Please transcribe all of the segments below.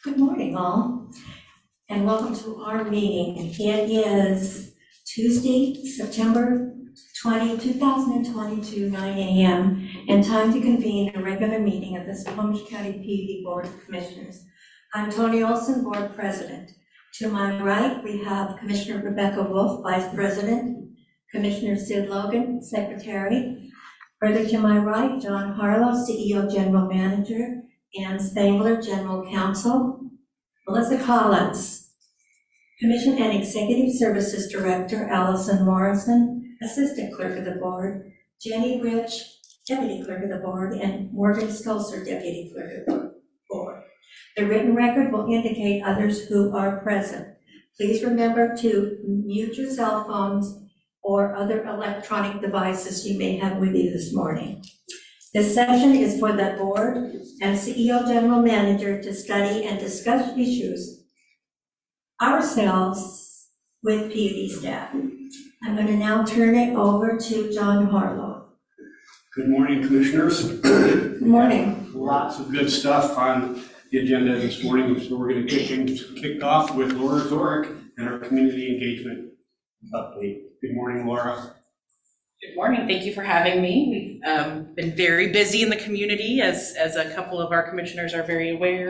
Good morning, all, and welcome to our meeting. It is Tuesday, September 2022, 9 a.m., and time to convene a regular meeting of the Snohomish County PD Board of Commissioners. I'm Tony Olson, Board President. To my right, we have Commissioner Rebecca Wolf, Vice President, Commissioner Sid Logan, Secretary. Further to my right, John Harlow, CEO, General Manager, Ann Spangler, General Counsel, Melissa Collins, Commission and Executive Services Director, Allison Morrison, Assistant Clerk of the Board, Jenny Rich, Deputy Clerk of the Board, and Morgan Stolzer, Deputy Clerk of the Board. The written record will indicate others who are present. Please remember to mute your cell phones or other electronic devices you may have with you this morning. This session is for the board and CEO General Manager to study and discuss issues ourselves with PUD staff. I'm going to now turn it over to John Harlow. Good morning, Commissioners. Good morning. Lots of good stuff on the agenda this morning, so we're going to get things kicked off with Laura Zorick and our community engagement update. Good morning, Laura. Good morning. Thank you for having me. We've been very busy in the community, as a couple of our commissioners are very aware.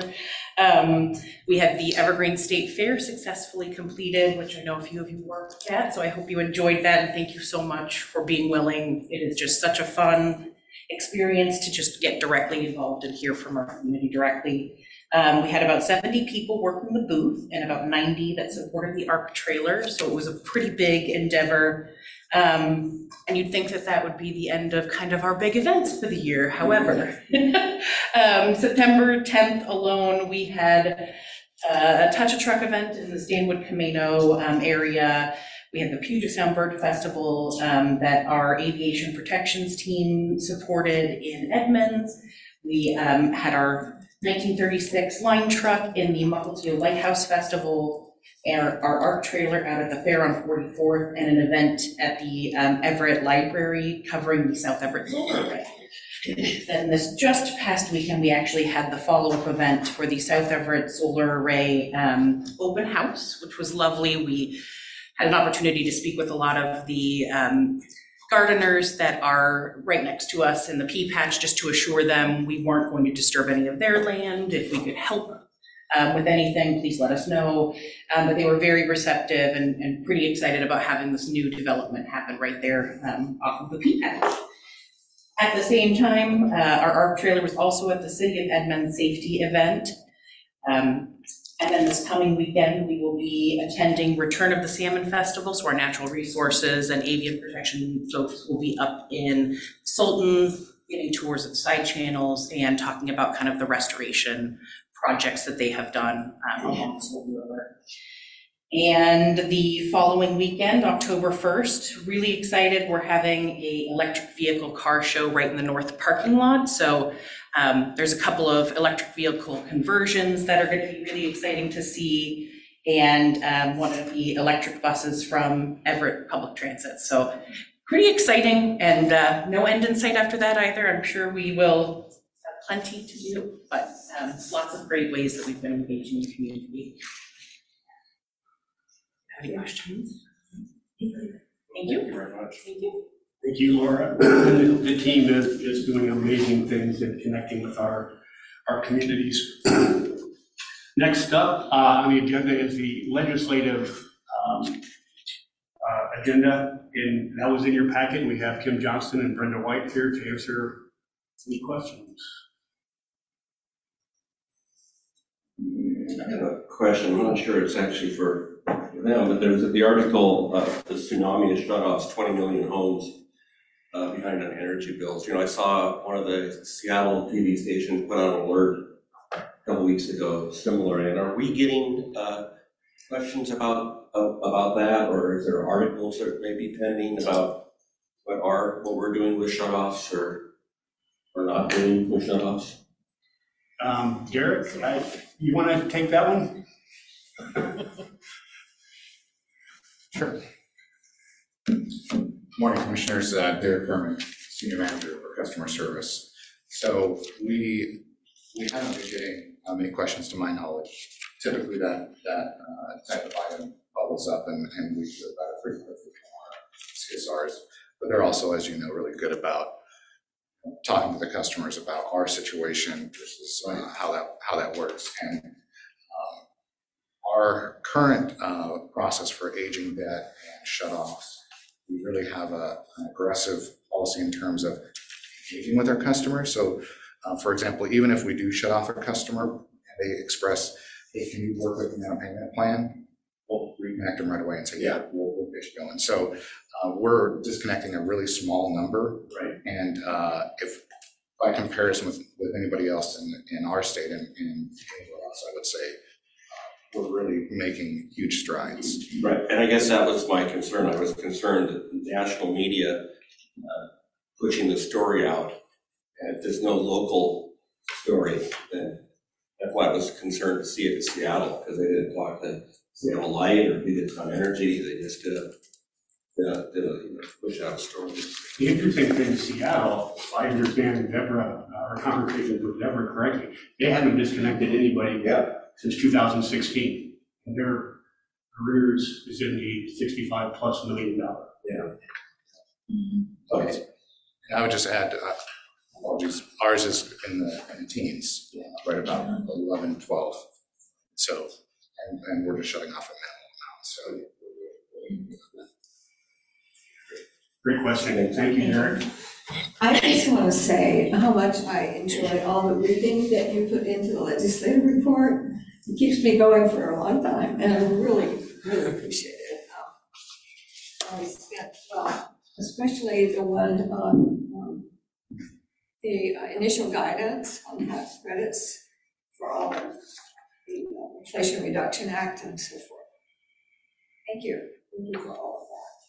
We had the Evergreen State Fair successfully completed, which I know a few of you worked at, so I hope you enjoyed that, and thank you so much for being willing. It is just such a fun experience to just get directly involved and hear from our community directly. We had about 70 people working the booth and about 90 that supported the ARC trailer, so it was a pretty big endeavor. And you'd think that that would be the end of kind of our big events for the year. However, September 10th alone, we had a Touch a Truck event in the Stanwood Camino area. We had the Puget Sound Bird Festival that our aviation protections team supported in Edmonds. We had our 1936 line truck in the Mukilteo Lighthouse Festival, and our ARC trailer out at the fair on 44th, and an event at the Everett Library covering the South Everett Solar Array. Then this just past weekend, we actually had the follow-up event for the South Everett Solar Array open house, which was lovely. We had an opportunity to speak with a lot of the gardeners that are right next to us in the pea patch, just to assure them we weren't going to disturb any of their land. If we could help with anything, please let us know. But they were very receptive and pretty excited about having this new development happen right there off of the pea patch. At the same time, our ARC trailer was also at the City of Edmonds safety event. And then this coming weekend, we will be attending Return of the Salmon Festival. So our natural resources and avian protection folks will be up in Sultan, giving tours of the side channels and talking about kind of the restoration projects that they have done along the Sultan River. And the following weekend, October 1st, really excited, we're having an electric vehicle car show right in the north parking lot. So there's a couple of electric vehicle conversions that are going to be really exciting to see, and one of the electric buses from Everett Public Transit. So pretty exciting, and no end in sight after that either. I'm sure we will have plenty to do, but lots of great ways that we've been engaging the community. Any questions? Thank you. Thank you very much. Thank you. Thank you, Laura. The team is doing amazing things and connecting with our communities. Next up on the agenda is the legislative agenda, and that was in your packet. We have Kim Johnston and Brenda White here to answer any questions. I have a question. I'm not sure it's actually for them, but there's the article, the tsunami has shut off 20 million homes behind on energy bills. You know, I saw one of the Seattle TV stations put out an alert a couple weeks ago, similar. And are we getting questions about that, or is there articles that may be pending about what we're doing with shutoffs or not doing with shutoffs? Derek, you want to take that one? Sure. Morning, Commissioners. Derek Kerman, Senior Manager for Customer Service. So we haven't been getting any questions to my knowledge. Typically that type of item bubbles up and we hear about it frequently from our CSRs. But they're also, as you know, really good about talking to the customers about our situation versus how that works. And our current process for aging debt and shutoffs, we really have an aggressive policy in terms of engaging with our customers. So, for example, even if we do shut off a customer and they express, hey, can you work with me on a payment plan? We'll reconnect them right away and say, yeah, we'll get you going. So we're disconnecting a really small number. Right. And if by comparison with anybody else in our state and anywhere else, I would say we're really making huge strides. Right, and I guess that was my concern. I was concerned that national media pushing the story out, and if there's no local story, then that's why I was concerned to see it in Seattle, because they didn't talk to Seattle Light or Beavertown Energy. They just did a push out story. The interesting thing in Seattle, if I understand Deborah, our conversations with Deborah correctly, they haven't disconnected anybody since 2016. And their arrears is in the $65+ million. Okay. And I would just add, apologies, ours is in the teens, right about 11, 12. So, and we're just shutting off a minimal amount. So. Great question. Thank you, Derek. I just want to say how much I enjoy all the reading that you put into the legislative report. It keeps me going for a long time, and I really, really appreciate it. I spent, especially the one on the initial guidance on tax credits for all of the Inflation Reduction Act and so forth. Thank you. Thank you for all of that.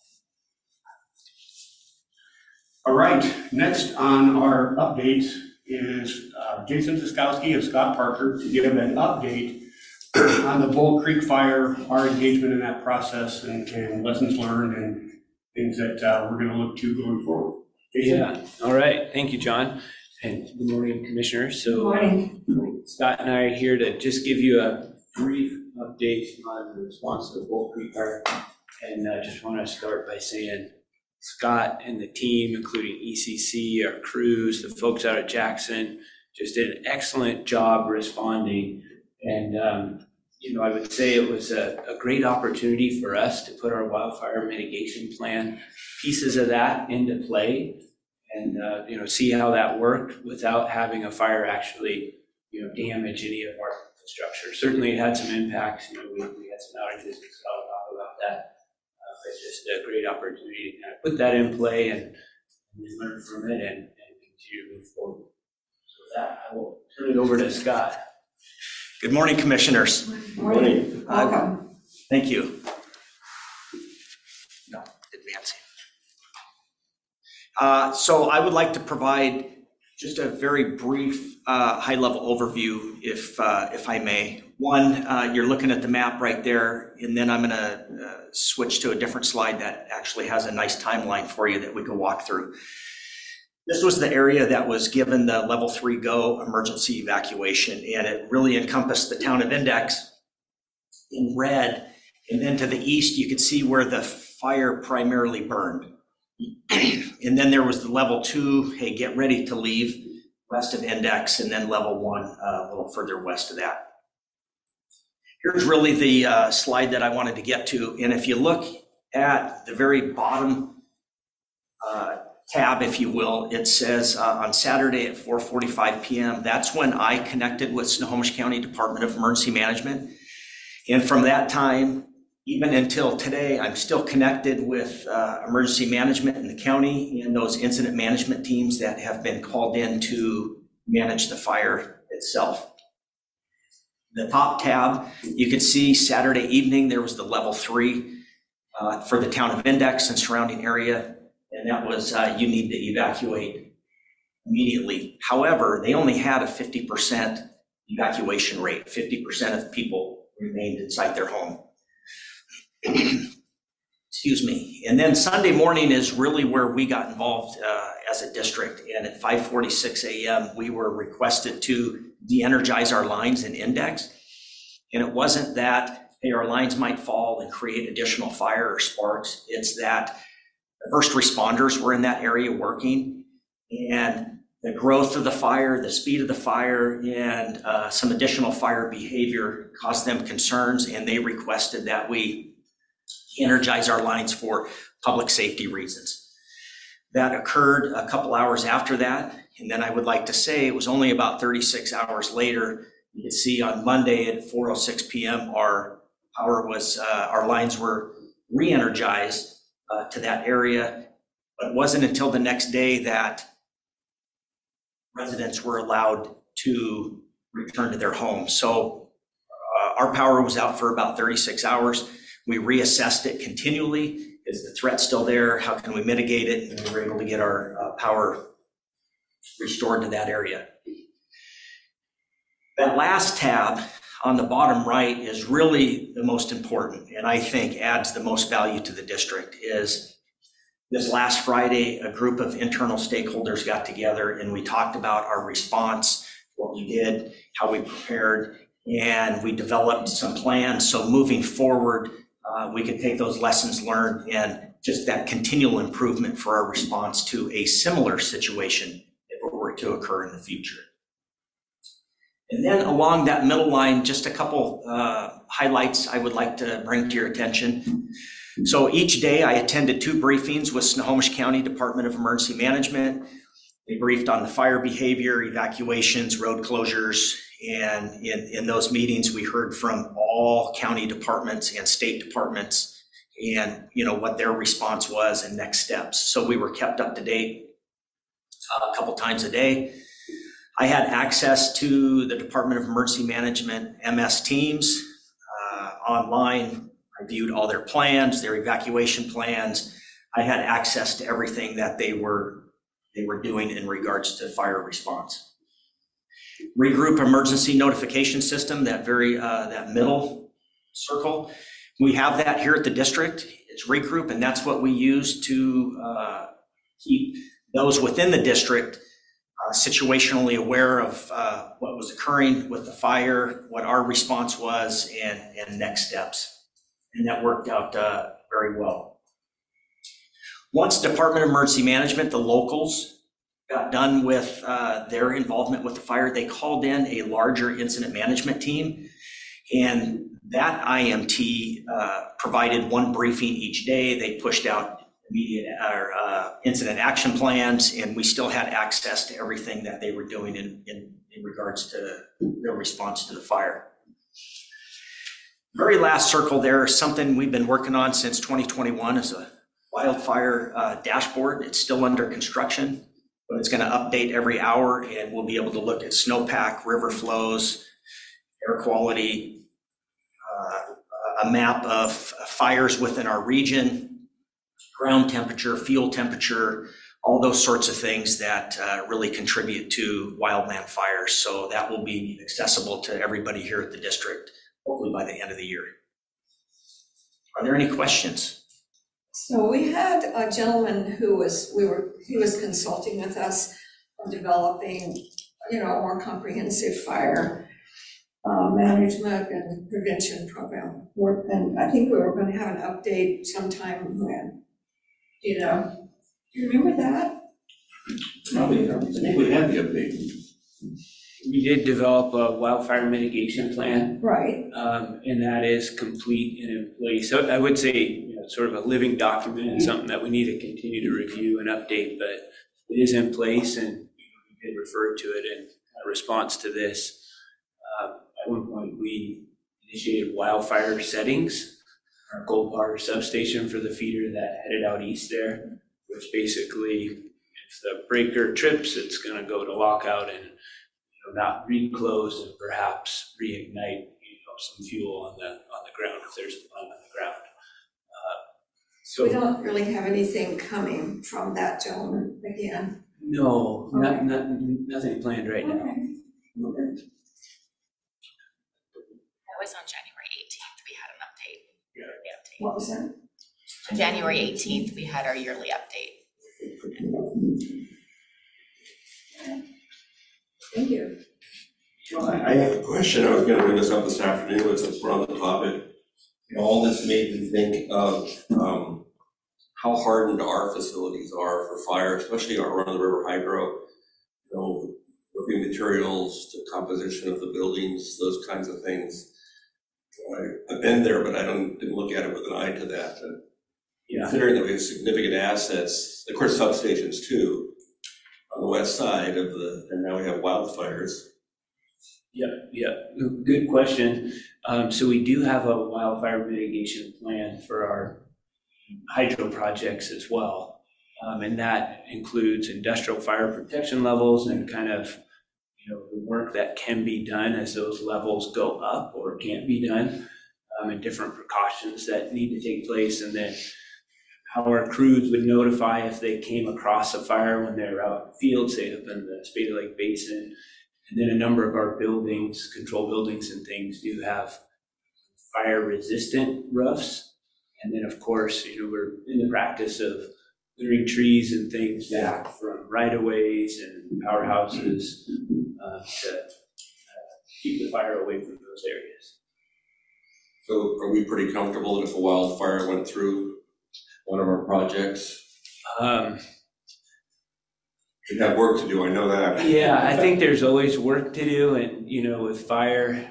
All right, next on our update is Jason Ziskowski and Scott Parker to give an update on the Bull Creek fire, our engagement in that process and lessons learned and things that we're going to look to going forward. Jason? Yeah, all right. Thank you, John. And good morning, Commissioners. So Good morning. Scott and I are here to just give you a brief update on the response to the Bull Creek fire. And I just want to start by saying Scott and the team, including ECC, our crews, the folks out at Jackson, just did an excellent job responding. And, I would say it was a great opportunity for us to put our wildfire mitigation plan pieces of that into play and, see how that worked without having a fire actually, damage any of our infrastructure. Certainly it had some impacts. We had some outages, so I'll talk about that. It's just a great opportunity to kind of put that in play and learn from it and continue to move forward. So with that, I will turn it over to Scott. Good morning, Commissioners. Morning. Welcome. Thank you. No, advancing. So I would like to provide just a very brief high-level overview, if I may. One, you're looking at the map right there, and then I'm going to switch to a different slide that actually has a nice timeline for you that we can walk through. This was the area that was given the level 3 go emergency evacuation, and it really encompassed the town of Index in red. And then to the east, you could see where the fire primarily burned. And then there was the level 2, hey, get ready to leave, west of Index, and then level 1 a little further west of that. Here's really the slide that I wanted to get to. And if you look at the very bottom tab, if you will, it says on Saturday at 4:45 p.m., that's when I connected with Snohomish County Department of Emergency Management. And from that time, even until today, I'm still connected with emergency management in the county and those incident management teams that have been called in to manage the fire itself. The top tab, you can see Saturday evening, there was the level 3 for the town of Index and surrounding area. And that was, you need to evacuate immediately. However, they only had a 50% evacuation rate. 50% of people remained inside their home. Excuse me. And then Sunday morning is really where we got involved as a district. And at 5:46 a.m., we were requested to de-energize our lines and index. And it wasn't that, hey, our lines might fall and create additional fire or sparks. It's that the first responders were in that area working, and the growth of the fire, the speed of the fire, and some additional fire behavior caused them concerns, and they requested that we energize our lines for public safety reasons. That occurred a couple hours after that, and then I would like to say it was only about 36 hours later. You can see on Monday at 4:06 p.m. our lines were re-energized to that area, but it wasn't until the next day that residents were allowed to return to their homes. So our power was out for about 36 hours. We reassessed it continually. Is the threat still there? How can we mitigate it? And we were able to get our power restored to that area. That last tab on the bottom right is really the most important, and I think adds the most value to the district. Is this last Friday, a group of internal stakeholders got together and we talked about our response, what we did, how we prepared, and we developed some plans. So moving forward, we could take those lessons learned and just that continual improvement for our response to a similar situation if it were to occur in the future. And then along that middle line, just a couple highlights I would like to bring to your attention. So each day I attended 2 briefings with Snohomish County Department of Emergency Management. They briefed on the fire behavior, evacuations, road closures, and in those meetings we heard from all county departments and state departments and what their response was and next steps. So we were kept up to date a couple times a day. I had access to the Department of Emergency Management MS Teams online. I viewed all their plans, their evacuation plans. I had access to everything that they were doing in regards to fire response. Regroup emergency notification system, that middle circle. We have that here at the district. It's Regroup, and that's what we use to keep those within the district situationally aware of what was occurring with the fire, what our response was, and next steps. And that worked out very well. Once Department of Emergency Management, the locals, got done with their involvement with the fire, they called in a larger incident management team. And that IMT provided one briefing each day. They pushed out immediate incident action plans, and we still had access to everything that they were doing in regards to their response to the fire. Very last circle there is something we've been working on since 2021 is a wildfire dashboard. It's still under construction, but it's going to update every hour, and we'll be able to look at snowpack, river flows, air quality, a map of fires within our region, ground temperature, fuel temperature, all those sorts of things that really contribute to wildland fires. So that will be accessible to everybody here at the district, hopefully by the end of the year. Are there any questions? So we had a gentleman who was consulting with us on developing, a more comprehensive fire management and prevention program. And I think we were going to have an update sometime when, do you remember that? Probably, I think we had the update. We did develop a wildfire mitigation plan, Right. and that is complete and in place. So I would say, sort of a living document and something that we need to continue to review and update, but it is in place, and we did refer to it in response to this. At one point, we initiated wildfire settings, our Goldwater substation for the feeder that headed out east there, which basically, if the breaker trips, it's going to go to lockout and not reclose and perhaps reignite some fuel on the ground if there's a bomb on the ground. So We don't really have anything coming from that gentleman again. no, Okay. nothing planned right now. Okay. That was on January 18th, we had an update. Yearly update. What was that? On January 18th, we had our yearly update. Thank you. I have a question. I was gonna bring this up this afternoon, but since we're on the topic, all this made me think of how hardened our facilities are for fire, especially our run-of-the-river hydro. You know, roofing materials, the composition of the buildings, those kinds of things. I've been there, but I didn't look at it with an eye to that. But Yeah. considering that we have significant assets, of course substations too, on the west side of and now we have wildfires. Yeah, good question. So we do have a wildfire mitigation plan for our hydro projects as well. And that includes industrial fire protection levels and kind of, the work that can be done as those levels go up or can't be done, and different precautions that need to take place. And then how our crews would notify if they came across a fire when they're out in the field, say up in the Spada Lake Basin. And then a number of our buildings, control buildings and things, do have fire-resistant roofs. And then, of course, we're in the practice of clearing trees and things back from right-of-ways and powerhouses to keep the fire away from those areas. So are we pretty comfortable that if a wildfire went through one of our projects? We have work to do, I know that. Yeah, I think there's always work to do, and with fire,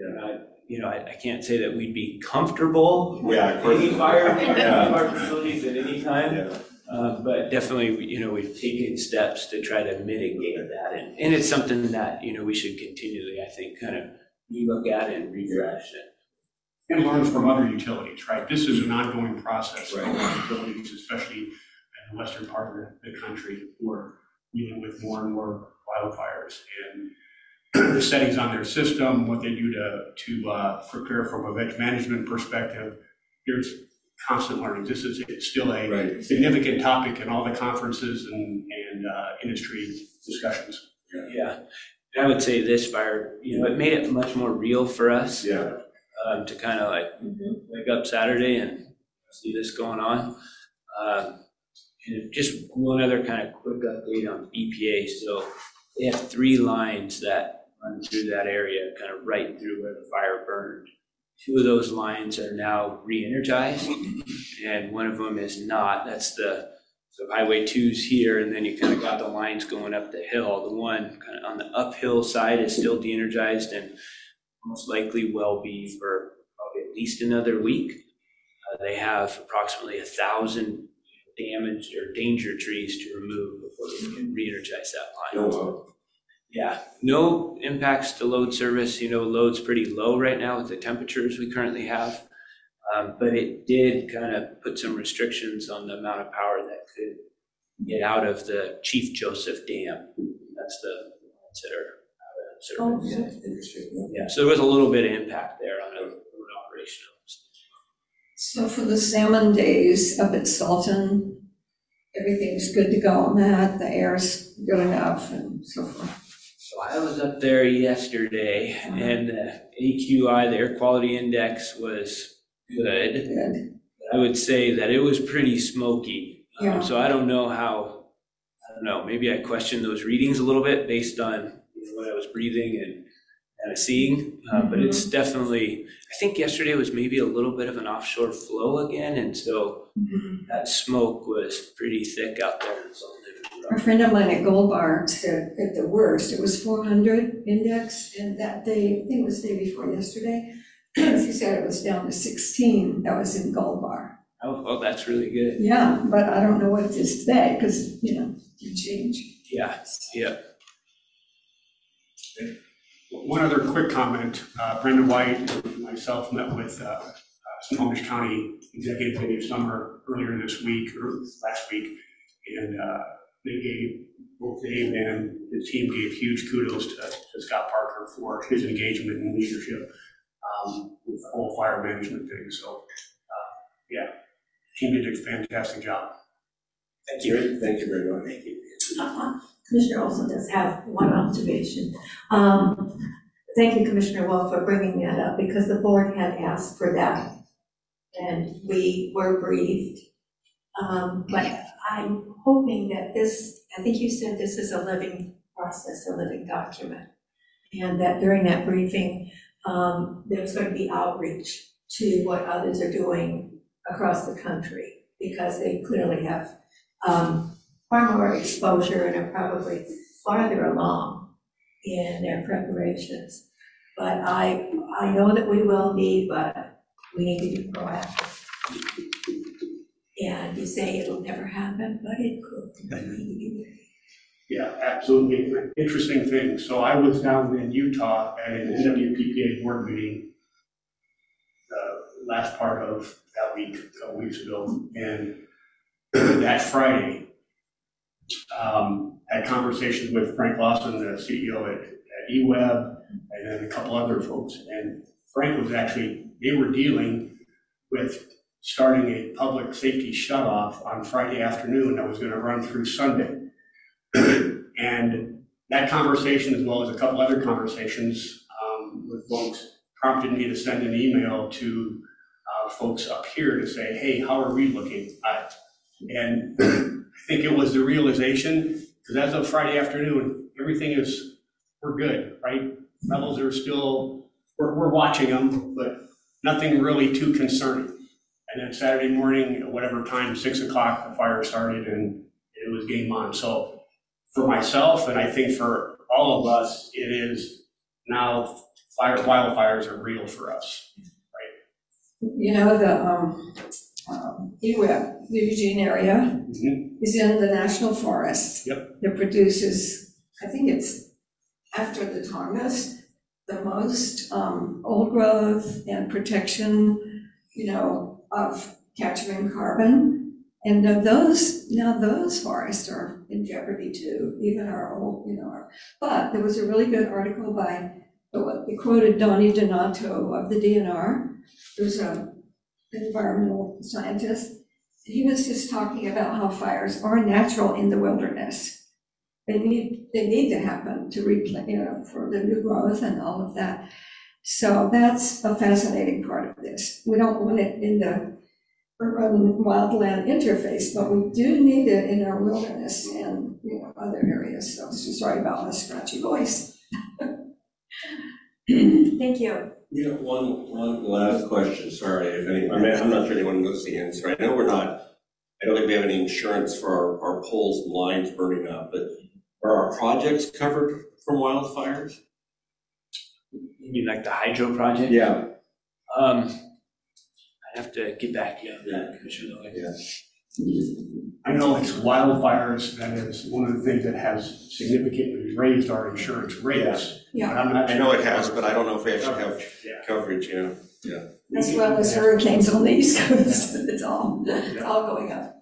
I can't say that we'd be comfortable with any fire in any of our facilities at any time. Yeah. But definitely, we've taken steps to try to mitigate that, and it's something that we should continually, I think, kind of relook at and refresh it. And learn from other utilities, right? This is an ongoing process for Right. utilities, especially in the western part of the country, who are dealing with more and more wildfires, and the settings on their system, what they do to prepare from a veg management perspective. There's constant learning. This is still a Right. significant topic in all the conferences and industry discussions. Yeah, and I would say this fire, it made it much more real for us. Yeah. To kind of wake up Saturday and see this going on. And just one other kind of quick update on EPA. So they have 3 lines that run through that area, kind of right through where the fire burned. 2 of those lines are now re-energized, and one of them is not. That's so Highway 2's here, and then you kind of got the lines going up the hill. The one kind of on the uphill side is still de-energized and most likely will be for probably at least another week. They have approximately 1,000 damaged or danger trees to remove before they can re-energize that line. Oh, wow. Yeah, no impacts to load service. Load's pretty low right now with the temperatures we currently have. But it did kind of put some restrictions on the amount of power that could get out of the Chief Joseph Dam. That's the ones that are out of service. Interesting. Yeah, so there was a little bit of impact there on an operational. So for the salmon days up at Salton, everything's good to go on that, the air's good enough and so forth. So I was up there yesterday, and the AQI, the air quality index, was good. Good. I would say that it was pretty smoky. Yeah. So I don't know, maybe I questioned those readings a little bit based on what I was breathing and kind of seeing. But it's definitely, I think yesterday was maybe a little bit of an offshore flow again, and so that smoke was pretty thick out there. A friend of mine at Gold Bar said at the worst, it was 400 index, and that day, I think it was the day before yesterday, she said it was down to 16. That was in Gold Bar. Oh, that's really good. Yeah, but I don't know what it is today, because, it can change. Yeah. One other quick comment. Brenda White and myself met with Snohomish County Executive Committee of Summer earlier this week, or last week, and both Dave and his team gave huge kudos to Scott Parker for his engagement and leadership with the whole fire management thing. So, team did a fantastic job. Thank you. Thank you very much. Thank you. Commissioner Olson does have one observation. Thank you, Commissioner Wolf, for bringing that up, because the board had asked for that, and we were briefed. But I'm hoping that I think you said this is a living process, a living document. and that during that briefing, there's going to be outreach to what others are doing across the country, because they clearly have far more exposure and are probably farther along in their preparations. But I know that we will be, but we need to be proactive. And you say it'll never happen, but it could. Yeah, absolutely. Interesting thing. So I was down in Utah at an NWPPA board meeting last part of that week, a couple weeks ago. And that Friday, had conversations with Frank Lawson, the CEO at eWeb, and then a couple other folks. And Frank was actually, they were dealing with starting a public safety shutoff on Friday afternoon that was going to run through Sunday. And that conversation, as well as a couple other conversations with folks, prompted me to send an email to folks up here to say, hey, how are we looking? And I think it was the realization, because as of Friday afternoon, we're good, right? Levels are still, we're watching them, but nothing really too concerning. And then Saturday morning, at whatever time, 6 o'clock, the fire started and it was game on. So for myself, and I think for all of us, it is now wildfires are real for us, right? You know, the eWeb, the Eugene area, is in the National Forest. Yep. That produces, I think it's after the Tongass, the most old growth and protection, of capturing carbon. And those forests are in jeopardy too, even our old, but there was a really good article by, they quoted Donnie Donato of the DNR, who's an environmental scientist. He was just talking about how fires are natural in the wilderness. They need to happen to replace, for the new growth and all of that. So that's a fascinating part of this. We don't want it in the urban wildland interface, but we do need it in our wilderness and other areas. So sorry about my scratchy voice. Thank you. One last question, sorry, if any, I'm not sure anyone knows the answer. I know I don't think we have any insurance for our poles and lines burning up, but are our projects covered from wildfires? You mean like the hydro project? Yeah. I have to get back to you on that, Commissioner Miller. Yeah. I know it's wildfires that is one of the things that has significantly raised our insurance rates. Yeah. But I'm not I know it has, but I don't know if we actually have Yeah. coverage, yeah. As well as hurricanes on the East Coast. It's all going up.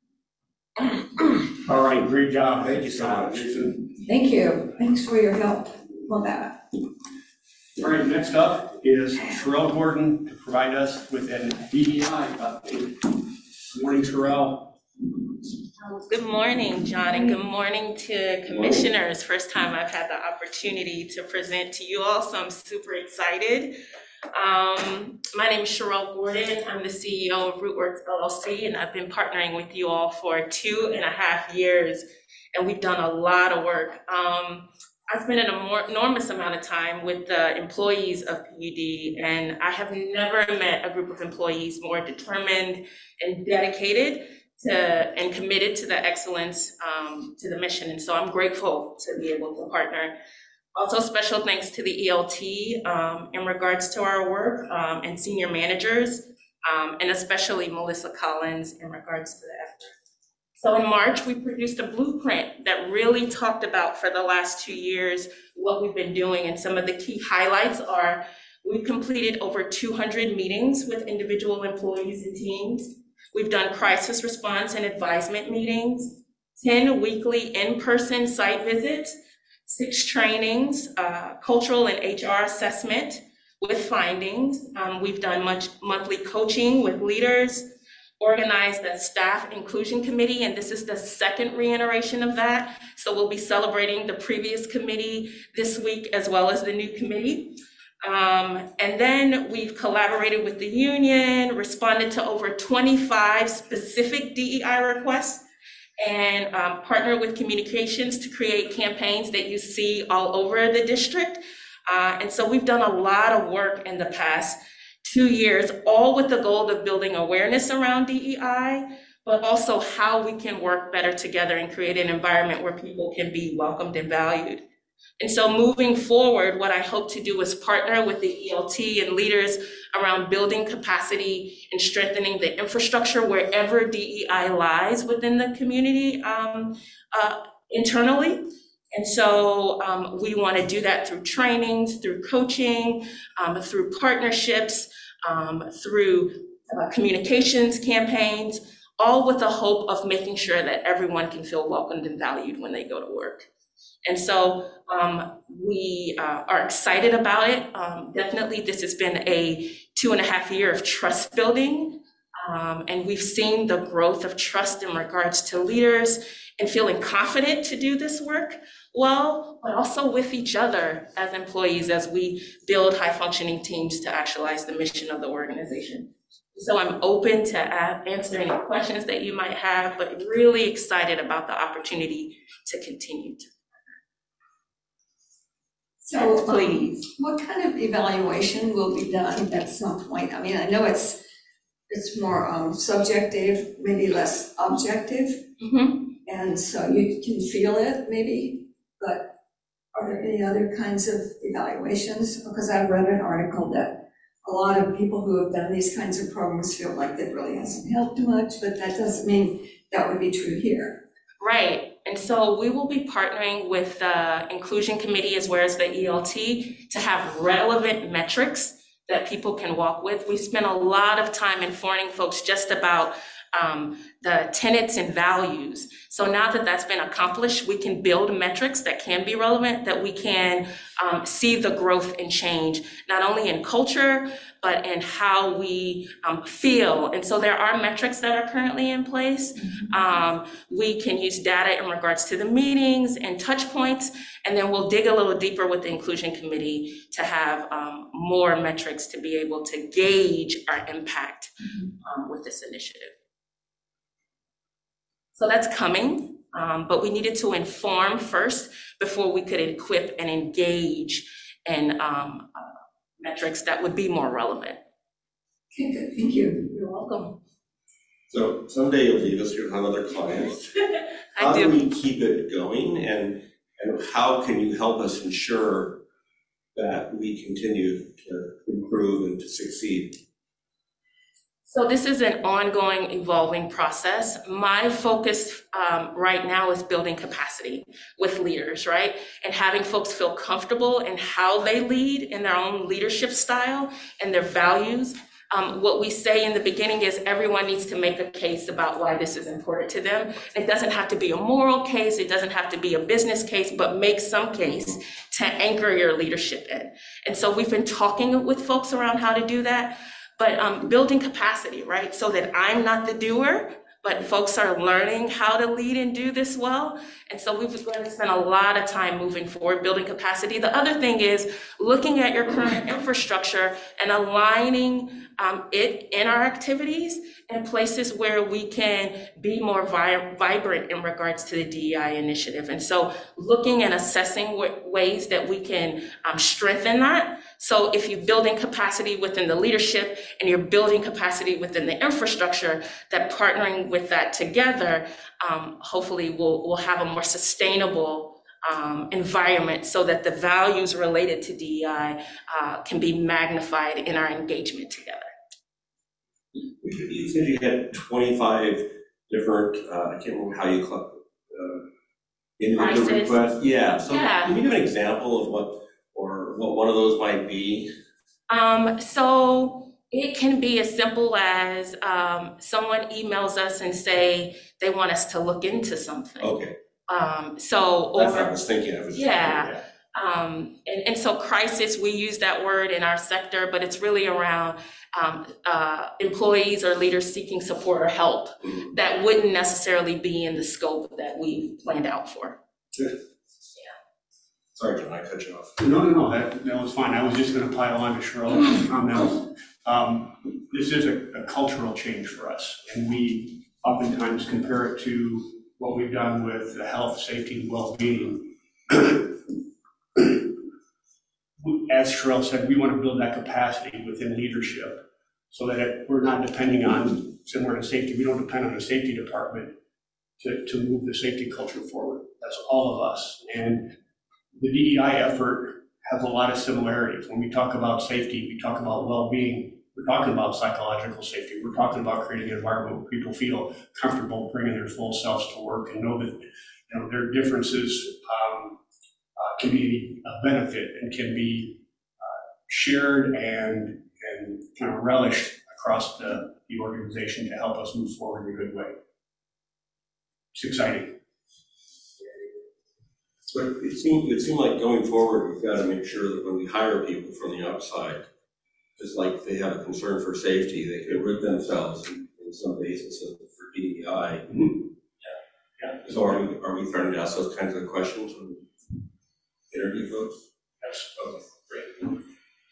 All right, great job. Thank you so much. Thank you. Thanks for your help on that. All right, next up is Sherelle Gordon to provide us with an DEI update. Good morning, Sherelle. Good morning, John, and good morning to commissioners. First time I've had the opportunity to present to you all, so I'm super excited. My name is Sherelle Gordon. I'm the CEO of Rootworks LLC, and I've been partnering with you all for 2.5 years, and we've done a lot of work. I've spent an enormous amount of time with the employees of PUD, and I have never met a group of employees more determined and dedicated and committed to the excellence, to the mission. And so I'm grateful to be able to partner. Also, special thanks to the ELT in regards to our work and senior managers, and especially Melissa Collins in regards to the effort. So in March, we produced a blueprint that really talked about for the last 2 years what we've been doing. And some of the key highlights are we've completed over 200 meetings with individual employees and teams. We've done crisis response and advisement meetings, 10 weekly in-person site visits, 6 trainings, cultural and HR assessment with findings. We've done monthly coaching with leaders, organized a staff inclusion committee, and this is the second reiteration of that. So we'll be celebrating the previous committee this week as well as the new committee. And then we've collaborated with the union, responded to over 25 specific DEI requests, and partnered with communications to create campaigns that you see all over the district. And so we've done a lot of work in the past 2 years, all with the goal of building awareness around DEI, but also how we can work better together and create an environment where people can be welcomed and valued. And so moving forward, what I hope to do is partner with the ELT and leaders around building capacity and strengthening the infrastructure wherever DEI lies within the community internally. And so we want to do that through trainings, through coaching, through partnerships, through communications campaigns, all with the hope of making sure that everyone can feel welcomed and valued when they go to work. And so we are excited about it. Definitely, this has been a 2.5 year of trust building. And we've seen the growth of trust in regards to leaders and feeling confident to do this work well, but also with each other as employees as we build high functioning teams to actualize the mission of the organization. So I'm open to answer any questions that you might have, but really excited about the opportunity to continue to. So, please. what kind of evaluation will be done at some point? I mean, I know it's more subjective, maybe less objective, and so you can feel it maybe, but are there any other kinds of evaluations? Because I've read an article that a lot of people who have done these kinds of programs feel like that really hasn't helped much, but that doesn't mean that would be true here. Right. And so we will be partnering with the Inclusion Committee as well as the ELT to have relevant metrics that people can walk with. We spent a lot of time informing folks just about the tenets and values. So now that that's been accomplished, we can build metrics that can be relevant, that we can see the growth and change, not only in culture, but in how we feel. And so there are metrics that are currently in place. We can use data in regards to the meetings and touch points, and then we'll dig a little deeper with the Inclusion Committee to have more metrics to be able to gauge our impact with this initiative. So that's coming, but we needed to inform first before we could equip and engage in metrics that would be more relevant. Okay, good, thank you. You're welcome. So someday you'll leave us, you'll have other clients. How I do. we keep it going, and how can you help us ensure that we continue to improve and to succeed? So this is an ongoing, evolving process. My focus right now is building capacity with leaders, right? And having folks feel comfortable in how they lead in their own leadership style and their values. What we say in the beginning is everyone needs to make a case about why this is important to them. It doesn't have to be a moral case, it doesn't have to be a business case, but make some case to anchor your leadership in. And so we've been talking with folks around how to do that. But building capacity, right? So that I'm not the doer, but folks are learning how to lead and do this well. And so we've going to spend a lot of time moving forward, building capacity. The other thing is looking at your current infrastructure and aligning it in our activities and places where we can be more vibrant in regards to the DEI initiative. And so looking and assessing ways that we can strengthen that. So if you're building capacity within the leadership and you're building capacity within the infrastructure, that partnering with that together, hopefully we'll have a more sustainable environment so that the values related to DEI can be magnified in our engagement together. You said you had 25 different, I can't remember how you call it, individual Prices. requests. Yeah, so Yeah. can you give an example of what one of those might be? So it can be as simple as someone emails us and say they want us to look into something. Okay, So that's what I was thinking of. Yeah. And so crisis, we use that word in our sector, but it's really around employees or leaders seeking support or help that wouldn't necessarily be in the scope that we planned out for. Good. Sorry, John, I cut you off. No, that was fine. I was just gonna pile on to Charlotte's comments. This is a cultural change for us, and we oftentimes compare it to what we've done with the health, safety, and well-being. as Sherelle said, we want to build that capacity within leadership so that we're not depending on, similar to safety, we don't depend on the safety department to move the safety culture forward. That's all of us. And the DEI effort has a lot of similarities. When we talk about safety, we talk about well-being, we're talking about psychological safety, we're talking about creating an environment where people feel comfortable bringing their full selves to work and know that their differences can be a benefit and can be shared and kind of relished across the organization to help us move forward in a good way. It's exciting. But it seemed like going forward, we've got to make sure that when we hire people from the outside, just like they have a concern for safety, they can rid themselves in some basis for DEI. Yeah. So are we starting to ask those kinds of questions when we interview folks? Yes. Okay, great.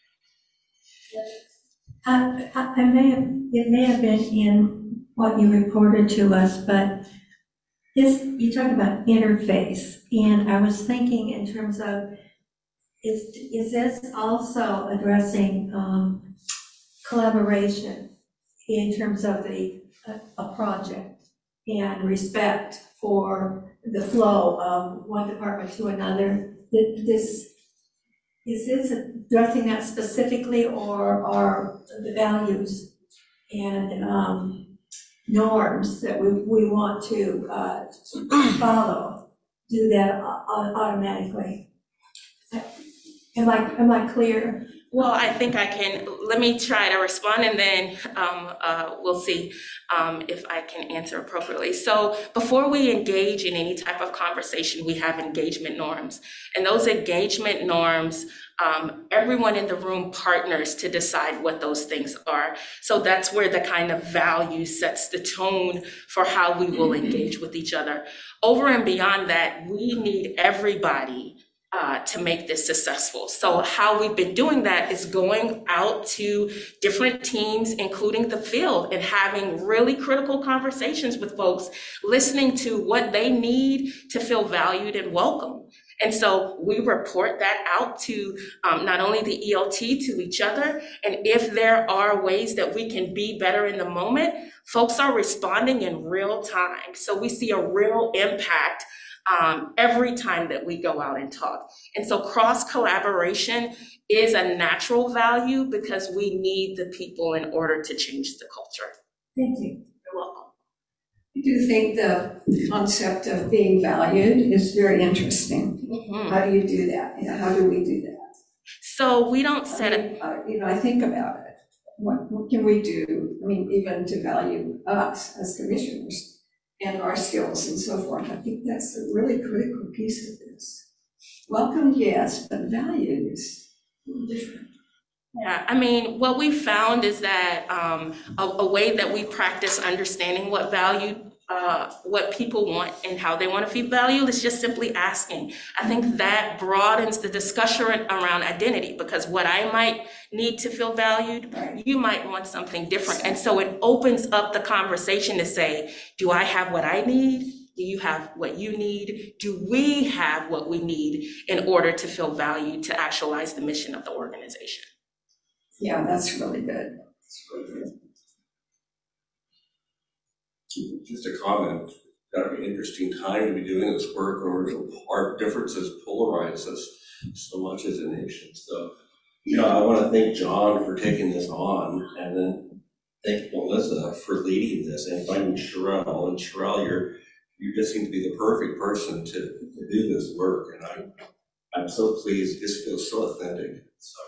It may have been in what you reported to us, but you talk about interface, and I was thinking in terms of, is this also addressing collaboration in terms of a project and respect for the flow of one department to another? Is this addressing that specifically, or are the values and norms that we want to follow do that automatically? Am I clear? Well, I think I can, let me try to respond, and then we'll see if I can answer appropriately. So before we engage in any type of conversation, we have engagement norms. And those engagement norms, everyone in the room partners to decide what those things are. So that's where the kind of value sets the tone for how we will engage with each other. Over and beyond that, we need everybody to make this successful. So how we've been doing that is going out to different teams, including the field, and having really critical conversations with folks, listening to what they need to feel valued and welcome. And so we report that out to not only the ELT, to each other. And if there are ways that we can be better in the moment, folks are responding in real time. So we see a real impact every time that we go out and talk. And so cross collaboration is a natural value because we need the people in order to change the culture. Thank you. You're welcome. I do think the concept of being valued is very interesting. Mm-hmm. How do you do that? How do we do that? So we don't set it. I think about it. What can we do? Even to value us as commissioners and our skills and so forth. I think that's a really critical piece of this. Welcome, yes, but value is different. Yeah, what we found is that a way that we practice understanding what what people want and how they want to feel valued is just simply asking. I think that broadens the discussion around identity, because what I might need to feel valued, Right. you might want something different. And so it opens up the conversation to say, do I have what I need? Do you have what you need? Do we have what we need in order to feel valued, to actualize the mission of the organization? Yeah, that's really good. That's really good. Just a comment, it's gotta be an interesting time to be doing this work, or our differences polarize us so much as a nation. So, I want to thank John for taking this on, and then thank Melissa for leading this, and finding Sherelle. And Sherelle, you just seem to be the perfect person to do this work, and I'm so pleased. This feels so authentic. So.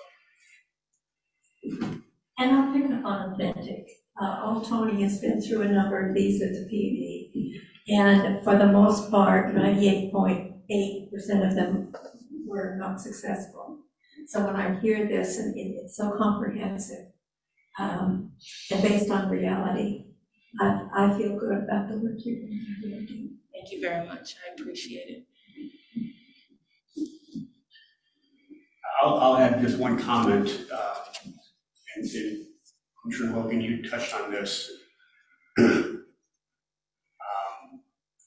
And I'll pick up on authentic. Old Tony has been through a number of these at the PD, and for the most part, 98.8% of them were not successful. So when I hear this, and it's so comprehensive and based on reality, I feel good about the work you're doing. Thank you very much. I appreciate it. I'll add just one comment, and I'm sure, Logan, you touched on this.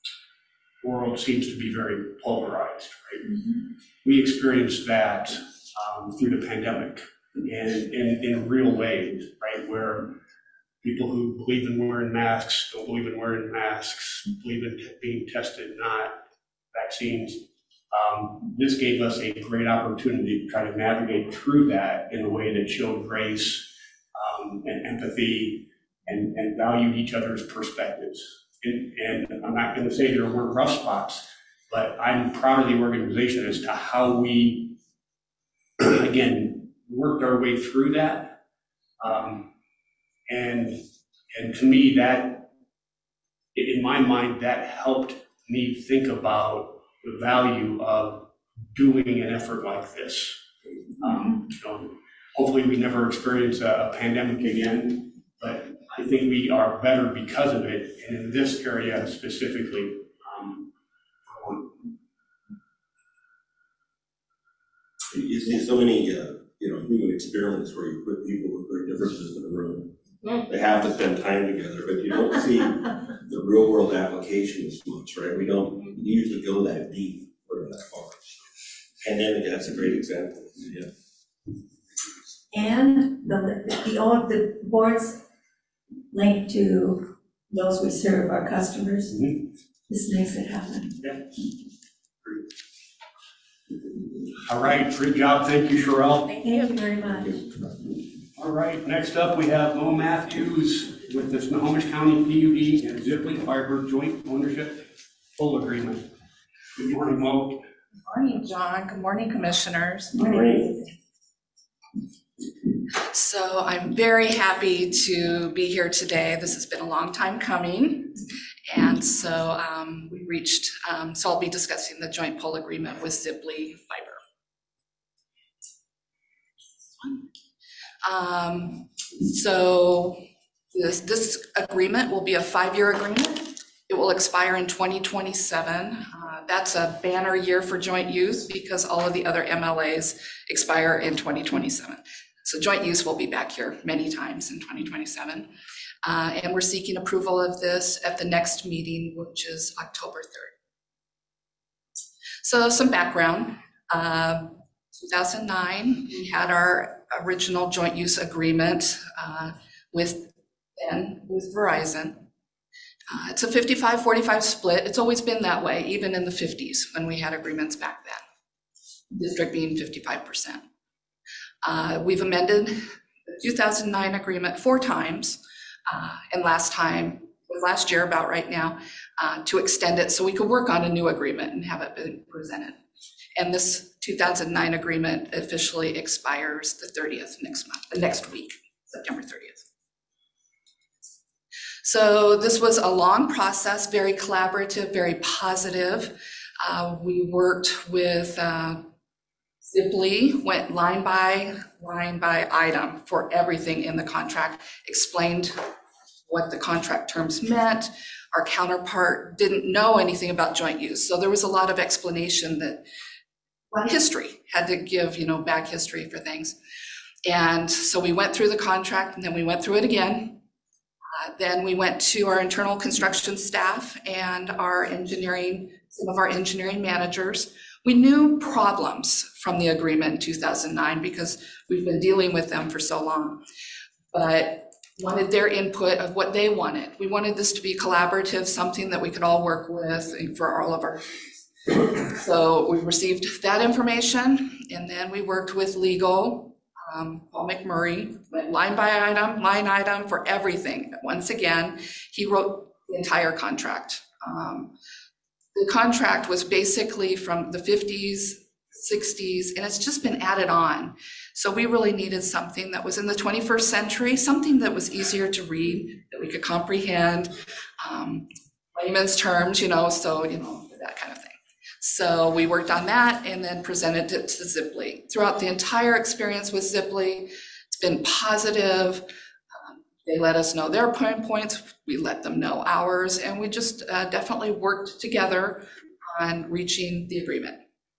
World seems to be very polarized, right? Mm-hmm. We experienced that through the pandemic, and in real ways, right, where people who believe in wearing masks, don't believe in wearing masks, believe in being tested, not vaccines. This gave us a great opportunity to try to navigate through that in a way that showed grace and empathy and valued each other's perspectives. And I'm not going to say there weren't rough spots, but I'm proud of the organization as to how we, again, worked our way through that. And to me, that, in my mind, that helped me think about the value of doing an effort like this. Hopefully we never experience a pandemic again, but I think we are better because of it, and in this area specifically. You see so many, human experiments where you put people with great differences in a room. They have to spend time together, but you don't see the real world application as much, right? We don't usually go that deep or that far. Pandemic, that's a great example. Yeah. And the board's linked to those we serve, our customers. Mm-hmm. This makes it happen. Yeah. All right, great job. Thank you, Sherelle. Thank you very much. All right, next up we have Mo Matthews with the Snohomish County PUD and Ziply Fiber Joint Ownership Full Agreement. Good morning, Mo. Good morning, John. Good morning, commissioners. Morning. So I'm very happy to be here today. This has been a long time coming. And so we reached, so I'll be discussing the joint poll agreement with Ziply Fiber. So this agreement will be a 5-year agreement. It will expire in 2027. That's a banner year for joint use because all of the other MLAs expire in 2027. So joint use will be back here many times in 2027. And we're seeking approval of this at the next meeting, which is October 3rd. So some background. 2009, we had our original joint use agreement with Verizon. It's a 55-45 split. It's always been that way, even in the 50s when we had agreements back then, district being 55%. We've amended the 2009 agreement 4 times, and last year, about right now, to extend it so we could work on a new agreement and have it been presented. And this 2009 agreement officially expires the 30th next week, September 30th. So this was a long process, very collaborative, very positive. We worked with Ziply, went line by item for everything in the contract, explained what the contract terms meant. Our counterpart didn't know anything about joint use. So there was a lot of explanation that history had to give, back history for things. And so we went through the contract and then we went through it again. Then we went to our internal construction staff and some of our engineering managers. We knew problems from the agreement in 2009 because we've been dealing with them for so long, but wanted their input of what they wanted. We wanted this to be collaborative, something that we could all work with for all of our teams. So we received that information, and then we worked with legal. Paul McMurray went line item for everything. Once again, he wrote the entire contract. The contract was basically from the 50s, 60s, and it's just been added on. So we really needed something that was in the 21st century, something that was easier to read, that we could comprehend, layman's terms, so, that kind of thing. So we worked on that and then presented it to Ziply. Throughout the entire experience with Ziply, it's been positive. They let us know their points, we let them know ours, and we just definitely worked together on reaching the agreement.